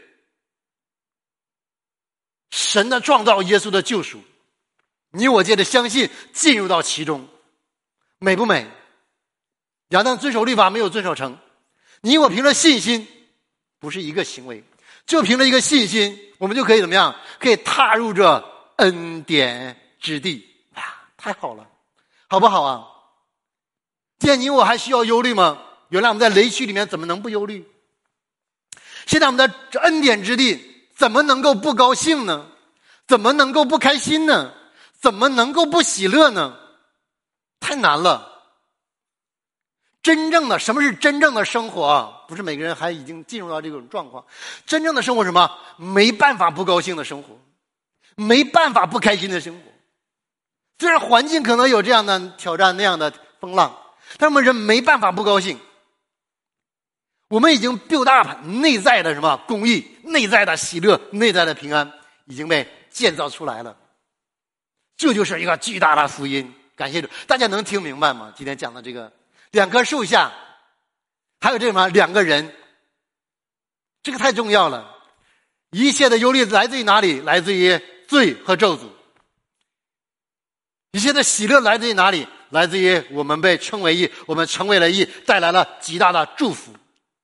神的创造，耶稣的救赎，你我借着相信进入到其中，美不美？亚当遵守律法没有遵守成，你我凭着信心，不是一个行为，就凭着一个信心，我们就可以怎么样？可以踏入这恩典之地。哇，太好了，好不好啊？既然你我还需要忧虑吗？原来我们在雷区里面怎么能不忧虑？现在我们在恩典之地怎么能够不高兴呢？怎么能够不开心呢？怎么能够不喜乐呢？太难了。 真正的什么是真正的生活啊？不是每个人还已经进入到这种状况。真正的生活是什么？没办法不高兴的生活，没办法不开心的生活。虽然环境可能有这样的挑战，那样的风浪，但是我们人没办法不高兴。我们已经 build up 内在的什么公义，内在的喜乐，内在的平安已经被建造出来了。这就是一个巨大的福音。感谢主，大家能听明白吗？今天讲的这个2棵树下，还有这什么2个人，这个太重要了。一切的忧虑来自于哪里？来自于罪和咒诅。一切的喜乐来自于哪里？来自于我们被称为义，我们成为了义，带来了极大的祝福。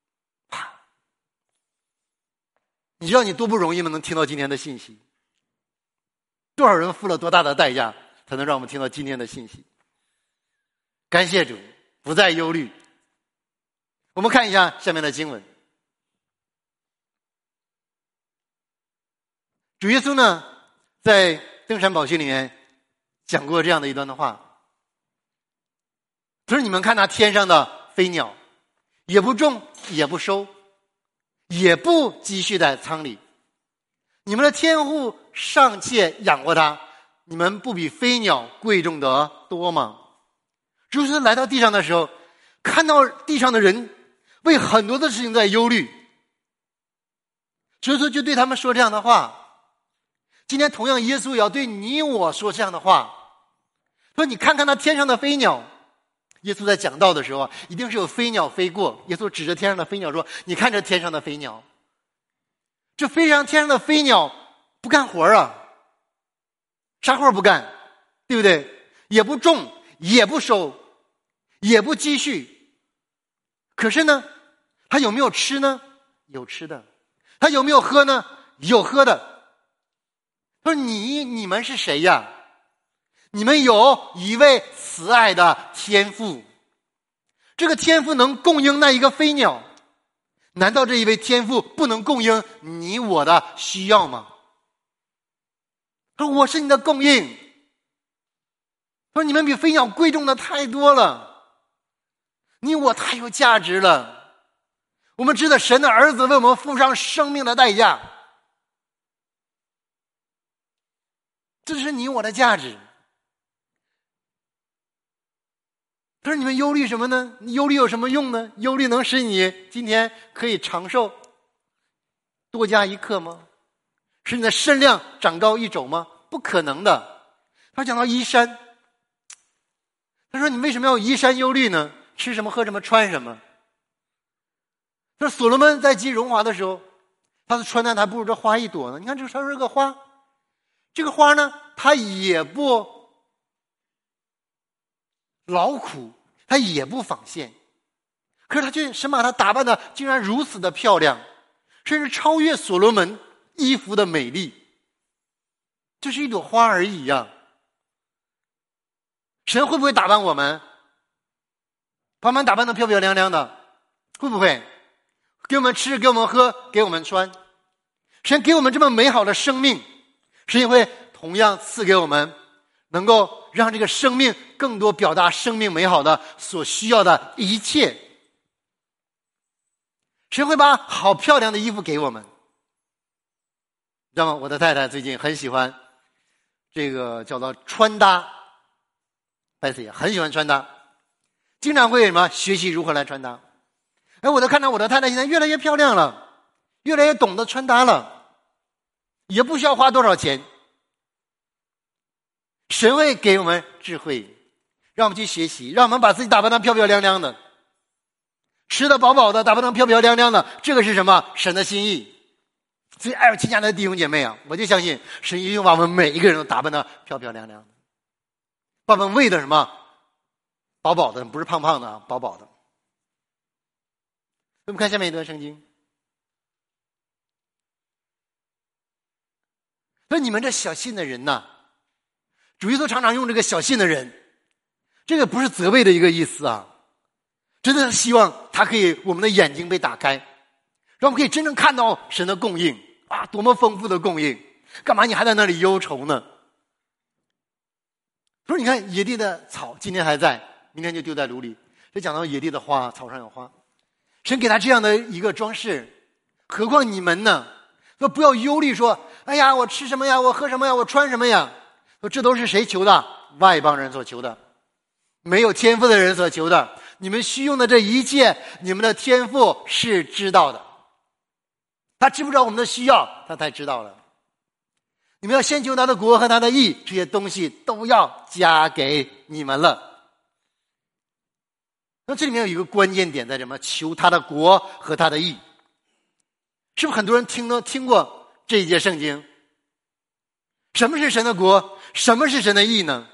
你知道你多不容易吗？能听到今天的信息，多少人付了多大的代价才能让我们听到今天的信息？感谢主，不再忧虑。我们看一下下面的经文。主耶稣呢，在登山宝训里面讲过这样的一段的话，他说：“你们看那天上的飞鸟，也不种，也不收，也不积蓄在仓里，你们的天父尚且养活它，你们不比飞鸟贵重得多吗？”主耶稣来到地上的时候，看到地上的人为很多的事情在忧虑，主耶稣就对他们说这样的话。今天同样耶稣也要对你我说这样的话，说你看看那天上的飞鸟。耶稣在讲道的时候一定是有飞鸟飞过，耶稣指着天上的飞鸟说：“你看这天上的飞鸟，这飞上天上的飞鸟不干活啊，啥活不干，对不对？也不种，也不收，也不积蓄。可是呢，它有没有吃呢？有吃的。它有没有喝呢？有喝的。他说你们是谁呀？你们有一位慈爱的天父，这个天父能供应那一个飞鸟，难道这一位天父不能供应你我的需要吗？他说我是你的供应。他说你们比飞鸟贵重的太多了，你我太有价值了。我们知道神的儿子为我们付上生命的代价，这是你我的价值。他说你们忧虑什么呢？忧虑有什么用呢？忧虑能使你今天可以长寿多加1克吗？使你的身量长高1肘吗？不可能的。他讲到衣衫，他说你为什么要衣衫忧虑呢？吃什么喝什么穿什么。他说所罗门在极荣华的时候，他的穿戴还不如这花一朵呢。你看这是个花，这个花呢它也不劳苦，它也不纺线，可是他却神把它打扮的竟然如此的漂亮，甚至超越所罗门衣服的美丽。就是一朵花而已呀。神会不会打扮我们？把我们打扮的漂漂亮亮的，会不会？给我们吃，给我们喝，给我们穿。神给我们这么美好的生命，神也会同样赐给我们能够让这个生命更多表达生命美好的所需要的一切。神会把好漂亮的衣服给我们，知道吗？我的太太最近很喜欢这个叫做穿搭，白色也很喜欢穿搭，经常会什么学习如何来穿搭。我都看到我的太太现在越来越漂亮了，越来越懂得穿搭了，也不需要花多少钱。神会给我们智慧，让我们去学习，让我们把自己打扮得漂漂亮亮的，吃得饱饱的，打扮得漂漂亮亮的，这个是什么？神的心意。所以爱我亲爱的弟兄姐妹啊，我就相信神一定把我们每一个人都打扮得漂漂亮亮的，把我们喂的什么饱饱的，不是胖胖的啊，饱饱的。我们看下面一段圣经。说你们这小信的人呐，主耶稣常常用这个小信的人，这个不是责备的一个意思啊，真的希望他可以我们的眼睛被打开，让我们可以真正看到神的供应啊，多么丰富的供应，干嘛你还在那里忧愁呢？说你看野地的草今天还在，明天就丢在炉里， 这讲到野地的花，草上有花，神给他这样的一个装饰，何况你们呢？说不要忧虑说，哎呀，我吃什么呀？我喝什么呀？我穿什么呀？说这都是谁求的？外邦人所求的，没有天赋的人所求的。你们需用的这一切，你们的天赋是知道的。他知不知道我们的需要？他才知道了。你们要先求他的国和他的义，这些东西都要加给你们了。那这里面有一个关键点在什么？求他的国和他的义。是不是很多人听过这一节圣经？什么是神的国？什么是神的义呢？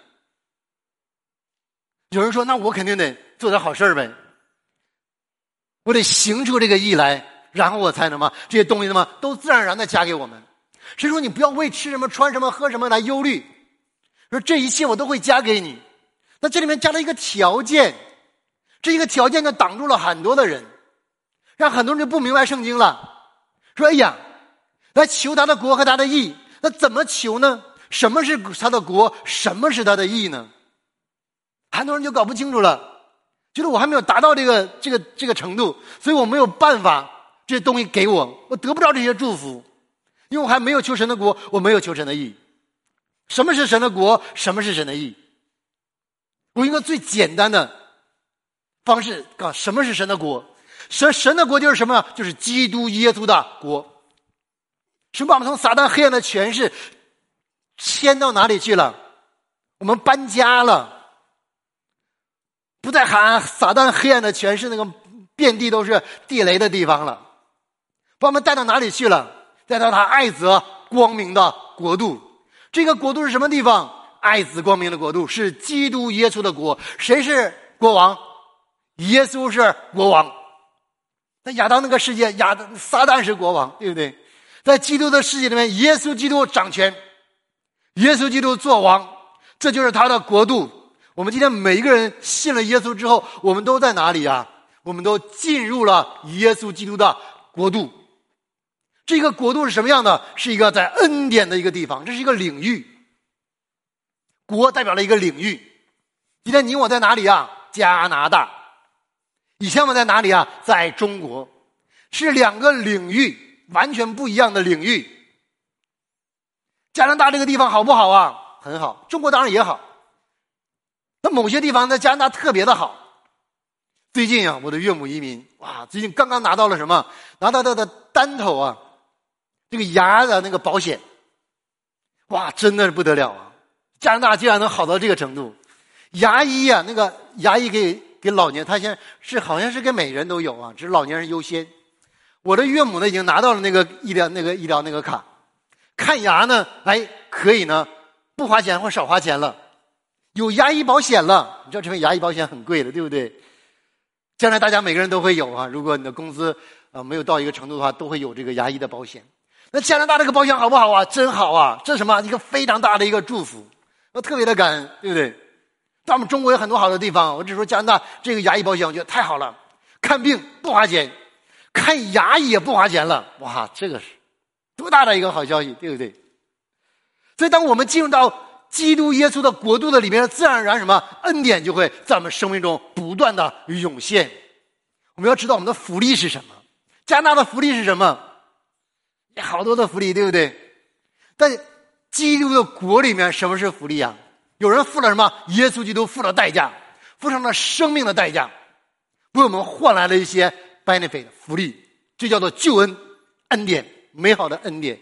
有人说，那我肯定得做点好事呗，我得行出这个义来，然后我才能嘛，这些东西嘛都自然而然的加给我们。谁说你不要为吃什么穿什么喝什么来忧虑，说这一切我都会加给你。那这里面加了一个条件，这一个条件就挡住了很多的人，让很多人就不明白圣经了。说哎呀，来求他的国和他的义，那怎么求呢？什么是他的国？什么是他的义呢？很多人就搞不清楚了，觉得我还没有达到这个程度，所以我没有办法这些东西给我得不到这些祝福，因为我还没有求神的国，我没有求神的义。什么是神的国？什么是神的义？我用一个最简单的方式告诉什么是神的国。神的国就是什么呢？就是基督耶稣的国。神把我们从撒旦黑暗的权势迁到哪里去了？我们搬家了，不再喊撒旦黑暗的权势那个遍地都是地雷的地方了，把我们带到哪里去了？带到他爱子光明的国度。这个国度是什么地方？爱子光明的国度，是基督耶稣的国。谁是国王？耶稣是国王。在亚当那个世界，撒旦是国王，对不对？在基督的世界里面，耶稣基督掌权，耶稣基督做王，这就是他的国度。我们今天每一个人信了耶稣之后，我们都在哪里啊？我们都进入了耶稣基督的国度。这个国度是什么样的？是一个在恩典的一个地方，这是一个领域。国代表了一个领域。今天你我在哪里啊？加拿大。以前我们在哪里啊？在中国。是两个领域，完全不一样的领域。加拿大这个地方好不好啊？很好。中国当然也好。那某些地方在加拿大特别的好。最近啊，我的岳母移民，哇，最近刚刚拿到了什么？拿到他的单头啊，这个牙的那个保险。哇，真的是不得了啊！加拿大竟然能好到这个程度。牙医啊，那个牙医给老年，他现在是好像是给每人都有啊，只是老年人优先。我的岳母呢已经拿到了那个医疗那个卡，看牙呢，哎，可以呢，不花钱或少花钱了，有牙医保险了。你知道这份牙医保险很贵的，对不对？将来大家每个人都会有啊，如果你的工资没有到一个程度的话，都会有这个牙医的保险。那加拿大这个保险好不好啊？真好啊！这是什么？一个非常大的一个祝福，我特别的感恩，对不对？但我们中国有很多好的地方，我只说加拿大这个牙医保险，我觉得太好了，看病不花钱，看牙也不花钱了，哇，这个是多大的一个好消息，对不对？所以当我们进入到基督耶稣的国度的里面，自然而然什么恩典就会在我们生命中不断的涌现。我们要知道我们的福利是什么。加拿大的福利是什么？好多的福利，对不对？但基督的国里面什么是福利啊？有人付了什么？耶稣基督付了代价，付上了生命的代价，为我们换来了一些 benefit 福利，这叫做救恩恩典，美好的恩典，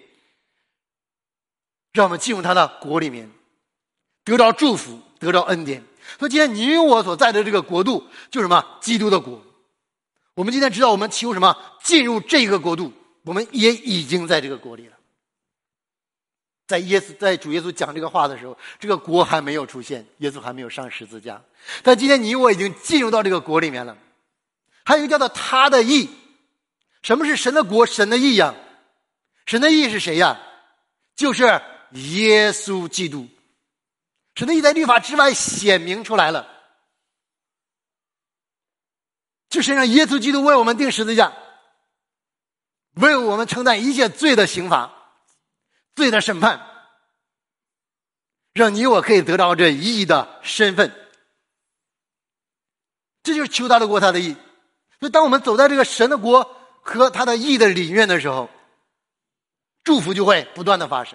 让我们进入他的国里面，得到祝福，得到恩典。所以今天你我所在的这个国度就是什么？基督的国。我们今天知道我们求什么？进入这个国度，我们也已经在这个国里了。在主耶稣讲这个话的时候，这个国还没有出现，耶稣还没有上十字架。但今天你我已经进入到这个国里面了。还有一个叫做他的义。什么是神的国？神的义呀？神的义是谁呀？就是耶稣基督。神的义在律法之外显明出来了，就是让耶稣基督为我们钉十字架，为我们承担一切罪的刑罚，罪的审判，让你我可以得到这义的身份。 这就是求他的国，他的义。所以当我们走在这个神的国和他的义的里面的时候，祝福就会不断的发生。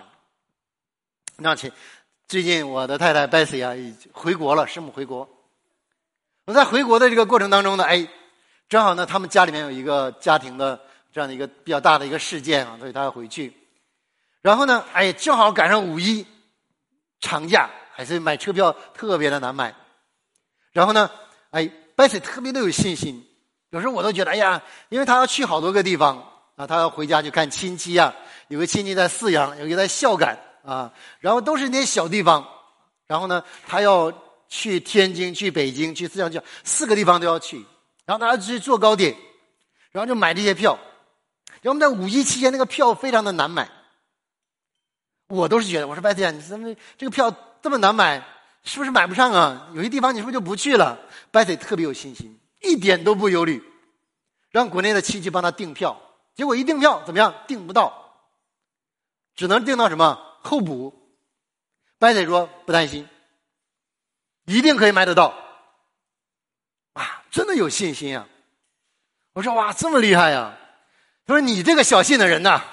最近我的太太 Betsy 啊回国了，师母回国。我在回国的这个过程当中呢，正好呢他们家里面有一个家庭的这样的一个比较大的一个事件啊，所以他要回去。然后呢，正好赶上五一长假，所以买车票特别的难买。然后呢，Betsy 特别的有信心。有时候我都觉得，因为他要去好多个地方啊，他要回家去看亲戚啊，有个亲戚在泗阳，有一个在孝感啊，然后都是那些小地方。然后呢，他要去天津、去北京、去泗阳，去4个地方都要去。然后他要去坐高铁，然后就买这些票。然后我们在五一期间，那个票非常的难买。我都是觉得，我说Betsy，你怎么这个票这么难买？是不是买不上啊？有些地方你是不是就不去了？Betsy特别有信心，一点都不忧虑，让国内的亲戚帮他订票。结果一订票怎么样？订不到，只能订到什么候补。Betsy说不担心，一定可以买得到。真的有信心啊！我说哇，这么厉害呀！他说你这个小信的人呐，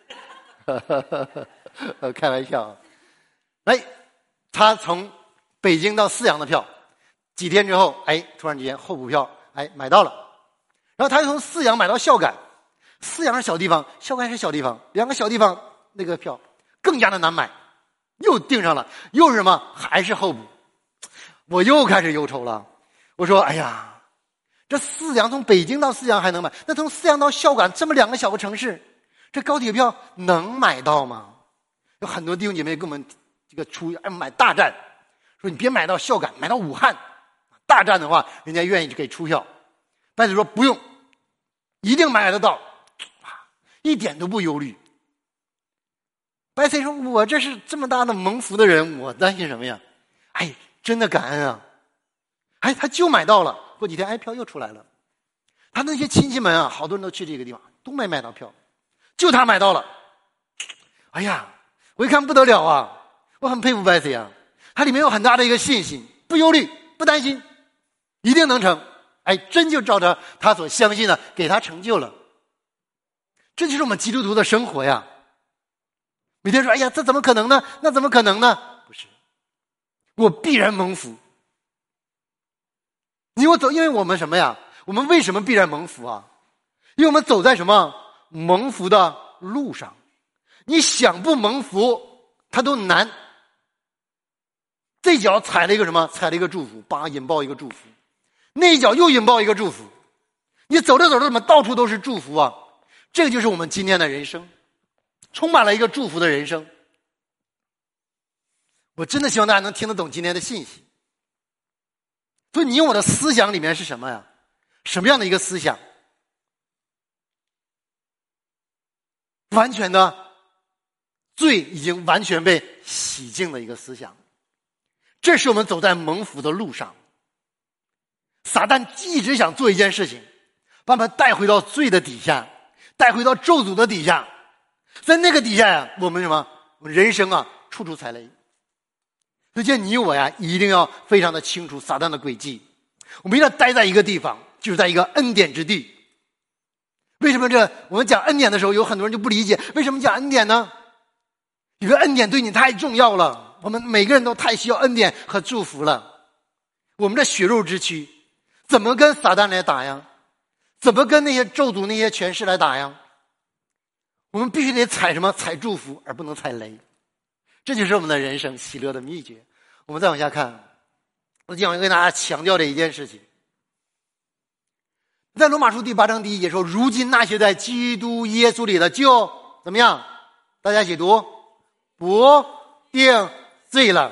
开玩笑。他从北京到泗阳的票，几天之后，突然之间候补票，买到了。然后他又从泗阳买到孝感，泗阳是小地方，孝感是小地方，2个小地方那个票更加的难买，又订上了，又是什么？还是候补。我又开始忧愁了。我说这泗阳从北京到泗阳还能买，那从泗阳到孝感这么2个小个城市，这高铁票能买到吗？有很多弟兄姐妹跟我们这个买大站，说你别买到孝感，买到武汉，大站的话人家愿意给出票。Betsy说不用，一定买得到，一点都不忧虑。Betsy说我这是这么大的蒙福的人，我担心什么呀？真的感恩啊！他就买到了。过几天票又出来了。他那些亲戚们啊，好多人都去这个地方，都没买到票，就他买到了。我一看不得了啊！我很佩服 Betsy 啊，他里面有很大的一个信心，不忧虑，不担心，一定能成。真就照着他所相信的给他成就了。这就是我们基督徒的生活呀。每天说这怎么可能呢？那怎么可能呢？不是，我必然蒙福。因为我们什么呀？我们为什么必然蒙福啊？因为我们走在什么蒙福的路上。你想不蒙福，它都难。这脚踩了一个什么？踩了一个祝福，引爆一个祝福。那一脚又引爆一个祝福。你走着走着怎么到处都是祝福啊？这个就是我们今天的人生，充满了一个祝福的人生。我真的希望大家能听得懂今天的信息。所以你用我的思想里面是什么呀？什么样的一个思想？完全的罪已经完全被洗净的一个思想。这是我们走在蒙福的路上。撒旦一直想做一件事情，把我们带回到罪的底下，带回到咒诅的底下。在那个底下呀，我们什么？我们人生啊，处处踩雷。所以你我呀，一定要非常的清楚撒旦的诡计。我们一定要待在一个地方，就是在一个恩典之地。为什么我们讲恩典的时候，有很多人就不理解，为什么讲恩典呢？因为恩典对你太重要了，我们每个人都太需要恩典和祝福了。我们的血肉之躯怎么跟撒旦来打呀？怎么跟那些咒诅那些权势来打呀？我们必须得踩什么？踩祝福，而不能踩雷。这就是我们的人生喜乐的秘诀。我们再往下看，我今天要跟大家强调的一件事情，在罗马书第8章第1节说，如今那些在基督耶稣里的就怎么样？大家一起读，不定罪了。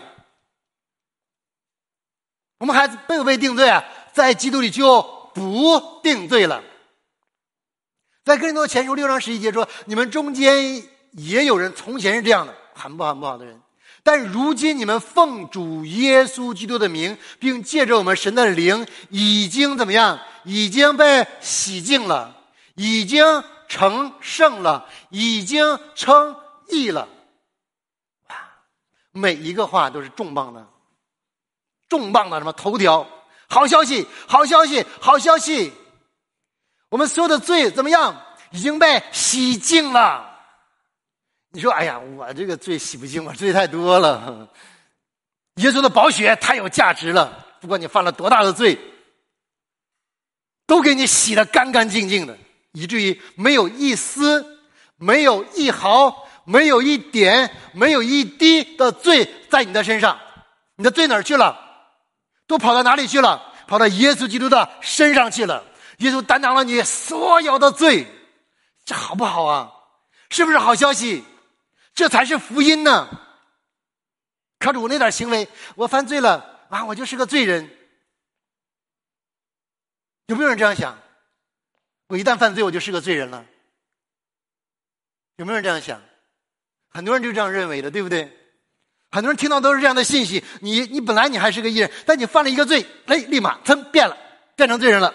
我们孩子被不被定罪啊？在基督里就不定罪了。在哥林多前书6章11节说，你们中间也有人从前是这样的，很不好的人，但如今你们奉主耶稣基督的名，并借着我们神的灵，已经怎么样？已经被洗净了，已经成圣了，已经称义了。每一个话都是重磅的什么头条， 好消息，好消息，好消息！我们所有的罪怎么样？已经被洗净了。你说，哎呀，我这个罪洗不净，我罪太多了。耶稣的宝血太有价值了，不管你犯了多大的罪，都给你洗得干干净净的，以至于没有一丝，没有一毫，没有一点，没有一滴的罪在你的身上。你的罪哪儿去了？都跑到哪里去了？跑到耶稣基督的身上去了。耶稣担当了你所有的罪，这好不好啊？是不是好消息？这才是福音呢。靠着我那点行为，我犯罪了啊，我就是个罪人。有没有人这样想？我一旦犯罪，我就是个罪人了。有没有人这样想？很多人就这样认为的，对不对？很多人听到都是这样的信息，你本来你还是个义人，但你犯了一个罪，立马变了，变成罪人了。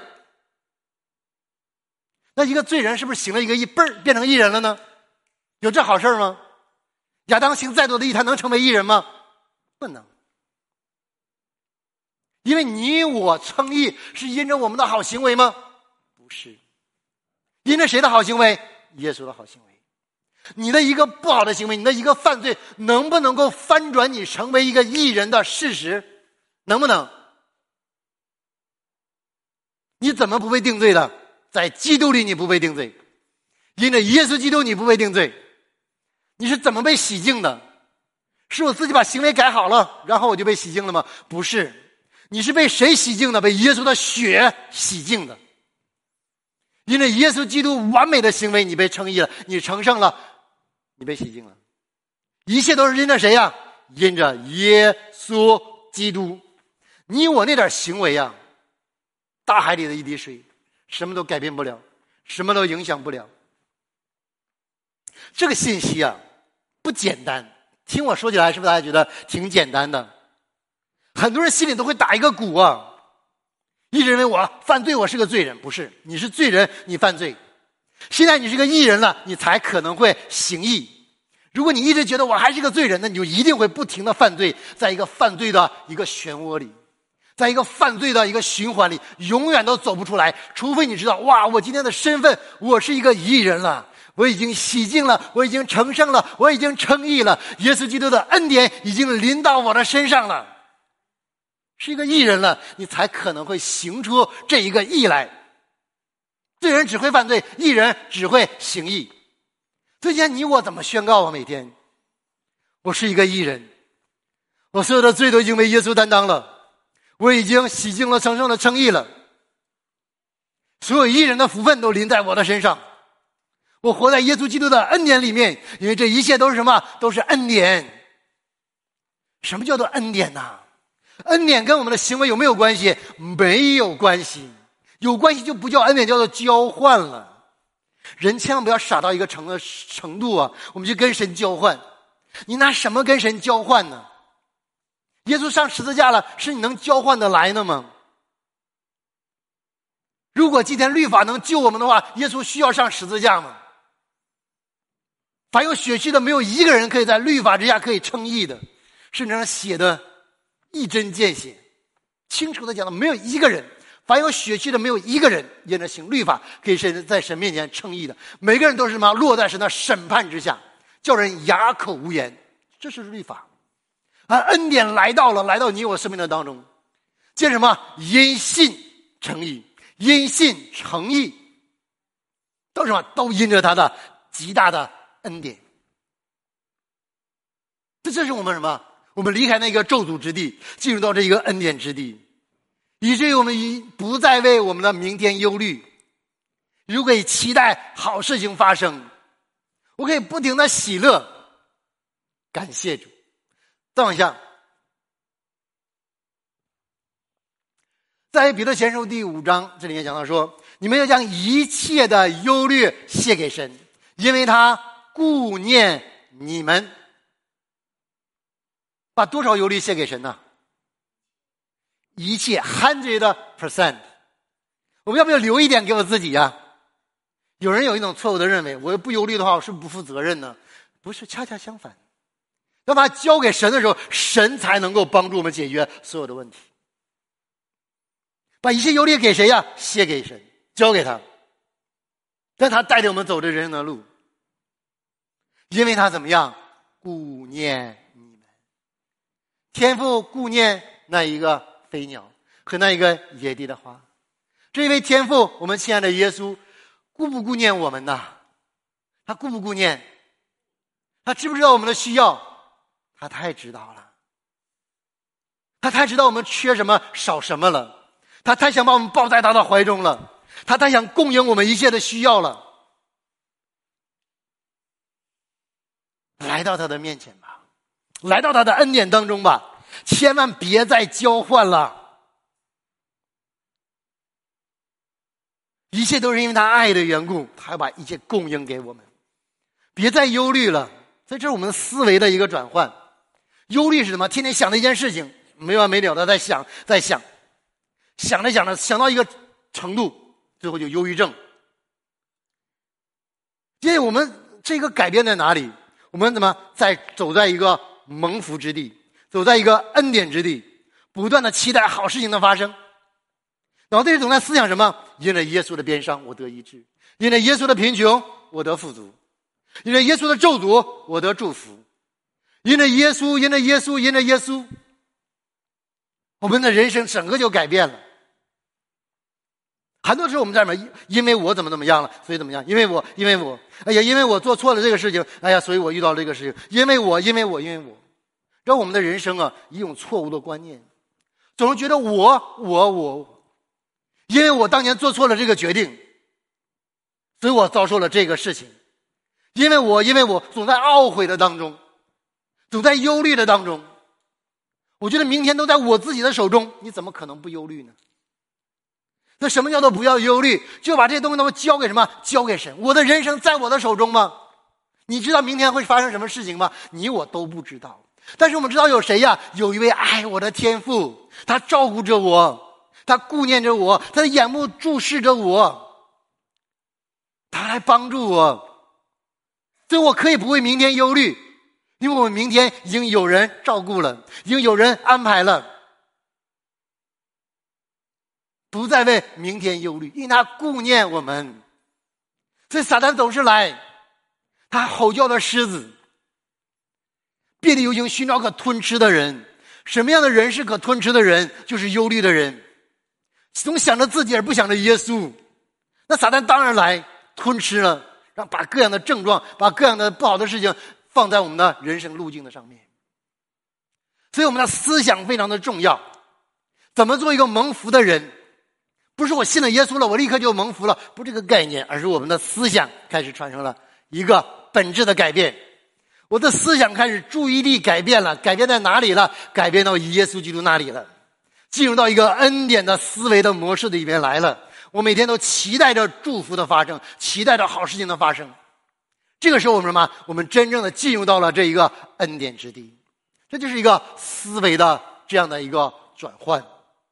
那一个罪人是不是行了一个义，变成义人了呢？有这好事吗？亚当行再多的义，他能成为义人吗？不能。因为你我称义是因着我们的好行为吗？不是。因着谁的好行为？耶稣的好行为。你的一个不好的行为，你的一个犯罪，能不能够翻转你成为一个义人的事实？能不能？你怎么不被定罪的？在基督里你不被定罪，因着耶稣基督你不被定罪。你是怎么被洗净的？是我自己把行为改好了，然后我就被洗净了吗？不是。你是被谁洗净的？被耶稣的血洗净的。因着耶稣基督完美的行为，你被称义了，你成圣了，你被洗净了。一切都是因着谁呀？因着耶稣基督。你我那点行为呀，大海里的一滴水，什么都改变不了，什么都影响不了。这个信息啊，不简单。听我说起来，是不是大家觉得挺简单的？很多人心里都会打一个鼓啊，一直认为我犯罪，我是个罪人。不是，你是罪人，你犯罪。现在你是个义人了，你才可能会行义。如果你一直觉得我还是个罪人，那你就一定会不停的犯罪，在一个犯罪的一个漩涡里，在一个犯罪的一个循环里，永远都走不出来。除非你知道，哇，我今天的身份，我是一个义人了，我已经洗净了，我已经成圣了，我已经称义了，耶稣基督的恩典已经临到我的身上了，是一个义人了，你才可能会行出这一个义来。罪人只会犯罪，义人只会行义。最近你我怎么宣告啊？每天我是一个义人，我所有的罪都已经被耶稣担当了，我已经洗净了，成圣了，称义了，所有义人的福分都临在我的身上。我活在耶稣基督的恩典里面，因为这一切都是什么？都是恩典。什么叫做恩典呢？恩典跟我们的行为有没有关系？没有关系。有关系就不叫恩典，叫做交换了。人千万不要傻到一个程度啊，我们就跟神交换。你拿什么跟神交换呢？耶稣上十字架了，是你能交换的来的吗？如果今天律法能救我们的话，耶稣需要上十字架吗？凡有血气的，没有一个人可以在律法之下可以称义的。圣经上写的一针见血，清楚的讲了，没有一个人，凡有血气的，没有一个人因着行律法可以在神面前称义的。每个人都是什么？落在神的审判之下，叫人哑口无言。这是律法。而恩典来到你我生命的当中，借什么？因信称义，因信称义，都什么？都因着他的极大的恩典。这是我们什么？我们离开那个咒诅之地，进入到这一个恩典之地，以至于我们不再为我们的明天忧虑，如果期待好事情发生，我可以不停的喜乐，感谢主。再往下，在彼得前书第5章，这里面讲到说，你们要将一切的忧虑卸给神，因为他顾念你们。把多少忧虑卸给神呢？一切 100%。 我们要不要留一点给我自己呀？有人有一种错误的认为，我不忧虑的话，我是不负责任呢？不是，恰恰相反，要把它交给神的时候，神才能够帮助我们解决所有的问题。 把一切忧虑给谁呀？卸给神，交给他，让他带着我们走这人生的路。因为他怎么样？顾念你们。天父顾念那一个飞鸟和那一个野地的花。这一位天父，我们亲爱的耶稣，顾不顾念我们呢？他顾不顾念？他知不知道我们的需要？他太知道了。他太知道我们缺什么少什么了。他太想把我们抱在他的怀中了。他太想供应我们一切的需要了。来到他的面前吧，来到他的恩典当中吧，千万别再交换了。一切都是因为他爱的缘故，他要把一切供应给我们。别再忧虑了。所以这是我们思维的一个转换。忧虑是什么？天天想的一件事情，没完没了的在想，想着想着，想到一个程度，最后就忧郁症。因为我们这个改变在哪里？我们怎么走在一个蒙福之地，走在一个恩典之地，不断的期待好事情的发生。脑袋里总在思想什么？因着耶稣的鞭伤，我得医治；因着耶稣的贫穷，我得富足；因着耶稣的咒诅，我得祝福；因着耶稣，因着耶稣，因着耶稣，我们的人生整个就改变了。很多时候我们在那因为我怎么样了，所以怎么样？因为我，哎呀，因为我做错了这个事情，哎呀，所以我遇到了这个事情。因为我，让我们的人生啊，一种错误的观念，总是觉得我，因为我当年做错了这个决定，所以我遭受了这个事情。因为我总在懊悔的当中，总在忧虑的当中。我觉得明天都在我自己的手中，你怎么可能不忧虑呢？那什么叫做不要忧虑？就把这些东西都交给什么？交给神。我的人生在我的手中吗？你知道明天会发生什么事情吗？你我都不知道。但是我们知道有谁呀？有一位爱我的天父，他照顾着我，他顾念着我，他的眼目注视着我，他来帮助我，所以我可以不为明天忧虑，因为我们明天已经有人照顾了，已经有人安排了。不再为明天忧虑，因为他顾念我们。所以撒旦总是来，他吼叫的狮子，遍地游行，寻找可吞吃的人。什么样的人是可吞吃的人？就是忧虑的人，总想着自己而不想着耶稣。那撒旦当然来吞吃了，让把各样的症状，把各样的不好的事情放在我们的人生路径的上面。所以我们的思想非常的重要。怎么做一个蒙福的人？不是我信了耶稣了，我立刻就蒙福了，不是这个概念，而是我们的思想开始产生了一个本质的改变。我的思想开始注意力改变了，改变在哪里了？改变到耶稣基督那里了，进入到一个恩典的思维的模式里面来了。我每天都期待着祝福的发生，期待着好事情的发生。这个时候我们什么？我们真正的进入到了这一个恩典之地。这就是一个思维的这样的一个转换。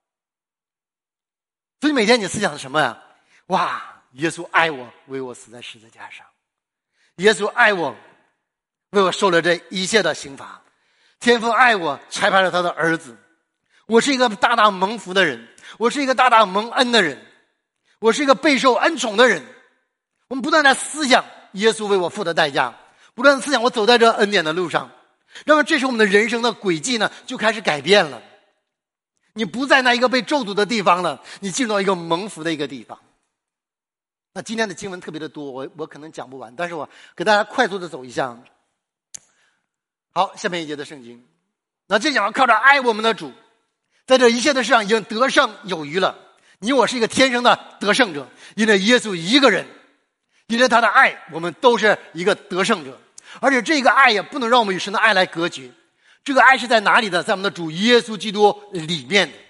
所以每天你思想是什么呀？哇，耶稣爱我，为我死在十字架上。耶稣爱我，为我受了这一切的刑罚。天父爱我，差派了他的儿子。我是一个大大蒙福的人，我是一个大大蒙恩的人，我是一个备受恩宠的人。我们不断在思想耶稣为我付的代价，不断的思想我走在这恩典的路上。那么这时候我们的人生的轨迹呢，就开始改变了。你不在那一个被咒诅的地方了，你进入到一个蒙福的一个地方。那今天的经文特别的多，我可能讲不完，但是我给大家快速的走一下。好，下面一节的圣经，那这讲靠着爱我们的主，在这一切的事上已经得胜有余了。你我是一个天生的得胜者，因为耶稣一个人，因为他的爱，我们都是一个得胜者。而且这个爱也不能让我们与神的爱来隔绝。这个爱是在哪里的？在我们的主耶稣基督里面的。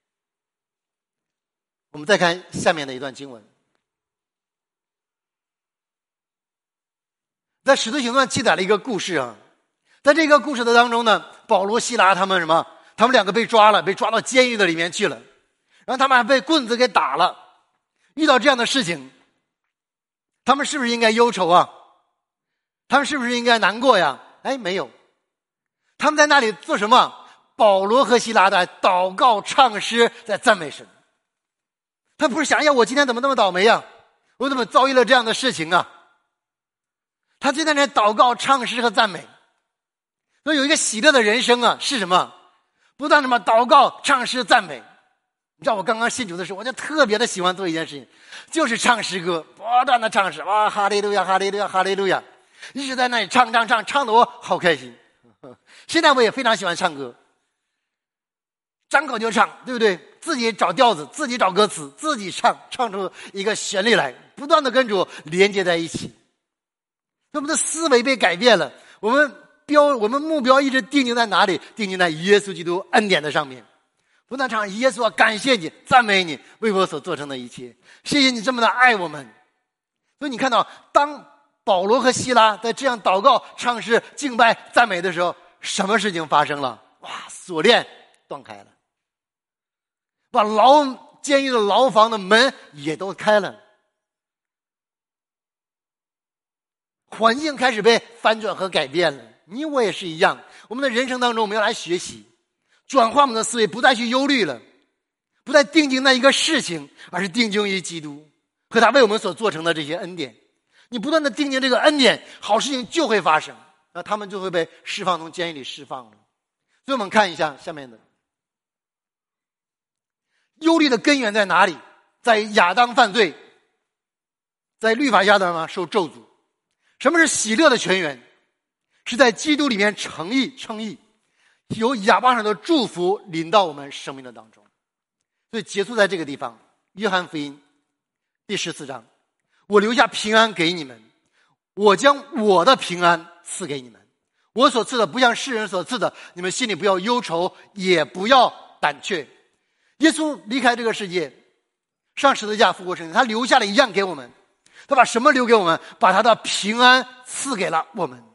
我们再看下面的一段经文，在使徒行传记载了一个故事啊。在这个故事的当中呢，保罗西拉他们他们两个被抓了，被抓到监狱的里面去了，然后他们还被棍子给打了。遇到这样的事情，他们是不是应该忧愁啊？他们是不是应该难过呀？没有。他们在那里做什么？保罗和希拉在祷告唱诗，在赞美神。 他不是想呀，我今天怎么那么倒霉啊？我怎么遭遇了这样的事情啊？他就在那祷告、唱诗和赞美。所以有一个喜乐的人生啊，是什么？不断的嘛祷告、唱诗、赞美。你知道我刚刚信主的时候，我就特别的喜欢做一件事情，就是唱诗歌，不断的唱诗，哇，哈利路亚，哈利路亚，哈利路亚，一直在那里唱得我好开心。现在我也非常喜欢唱歌，张口就唱，对不对？自己找调子，自己找歌词，自己唱出一个旋律来，不断的跟主连接在一起。我们的思维被改变了，我们目标一直定睛在哪里？定睛在耶稣基督恩典的上面。不断唱耶稣啊，感谢你，赞美你为我所做成的一切，谢谢你这么的爱我们。所以你看到，当保罗和希拉在这样祷告、唱诗、敬拜、赞美的时候，什么事情发生了？哇，锁链断开了，把监狱的牢房的门也都开了，环境开始被翻转和改变了。你我也是一样，我们的人生当中，我们要来学习转换我们的思维，不再去忧虑了，不再定睛在一个事情，而是定睛于基督和他为我们所做成的这些恩典。你不断的定睛这个恩典，好事情就会发生，那他们就会被释放，从监狱里释放了。所以我们看一下下面的，忧虑的根源在哪里？在亚当犯罪，在律法下的受咒诅。什么是喜乐的泉源？是在基督里面称义，由亚巴上的祝福临到我们生命的当中。所以结束在这个地方，约翰福音第14章，我留下平安给你们，我将我的平安赐给你们，我所赐的不像世人所赐的，你们心里不要忧愁，也不要胆怯。耶稣离开这个世界，上十字架复活升天，他留下了一样给我们，他把什么留给我们？把他的平安赐给了我们。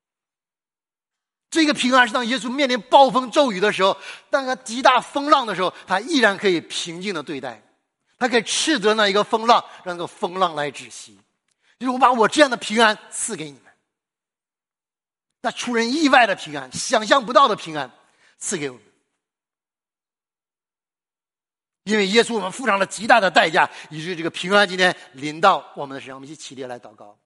这个平安是当耶稣面临暴风骤雨的时候，当个极大风浪的时候，他依然可以平静的对待，他可以斥责那一个风浪，让那个风浪来止息。就是我把我这样的平安赐给你们，那出人意外的平安，想象不到的平安赐给我们。因为耶稣我们付上了极大的代价，以至于这个平安今天临到我们的身上。我们一起起立来祷告。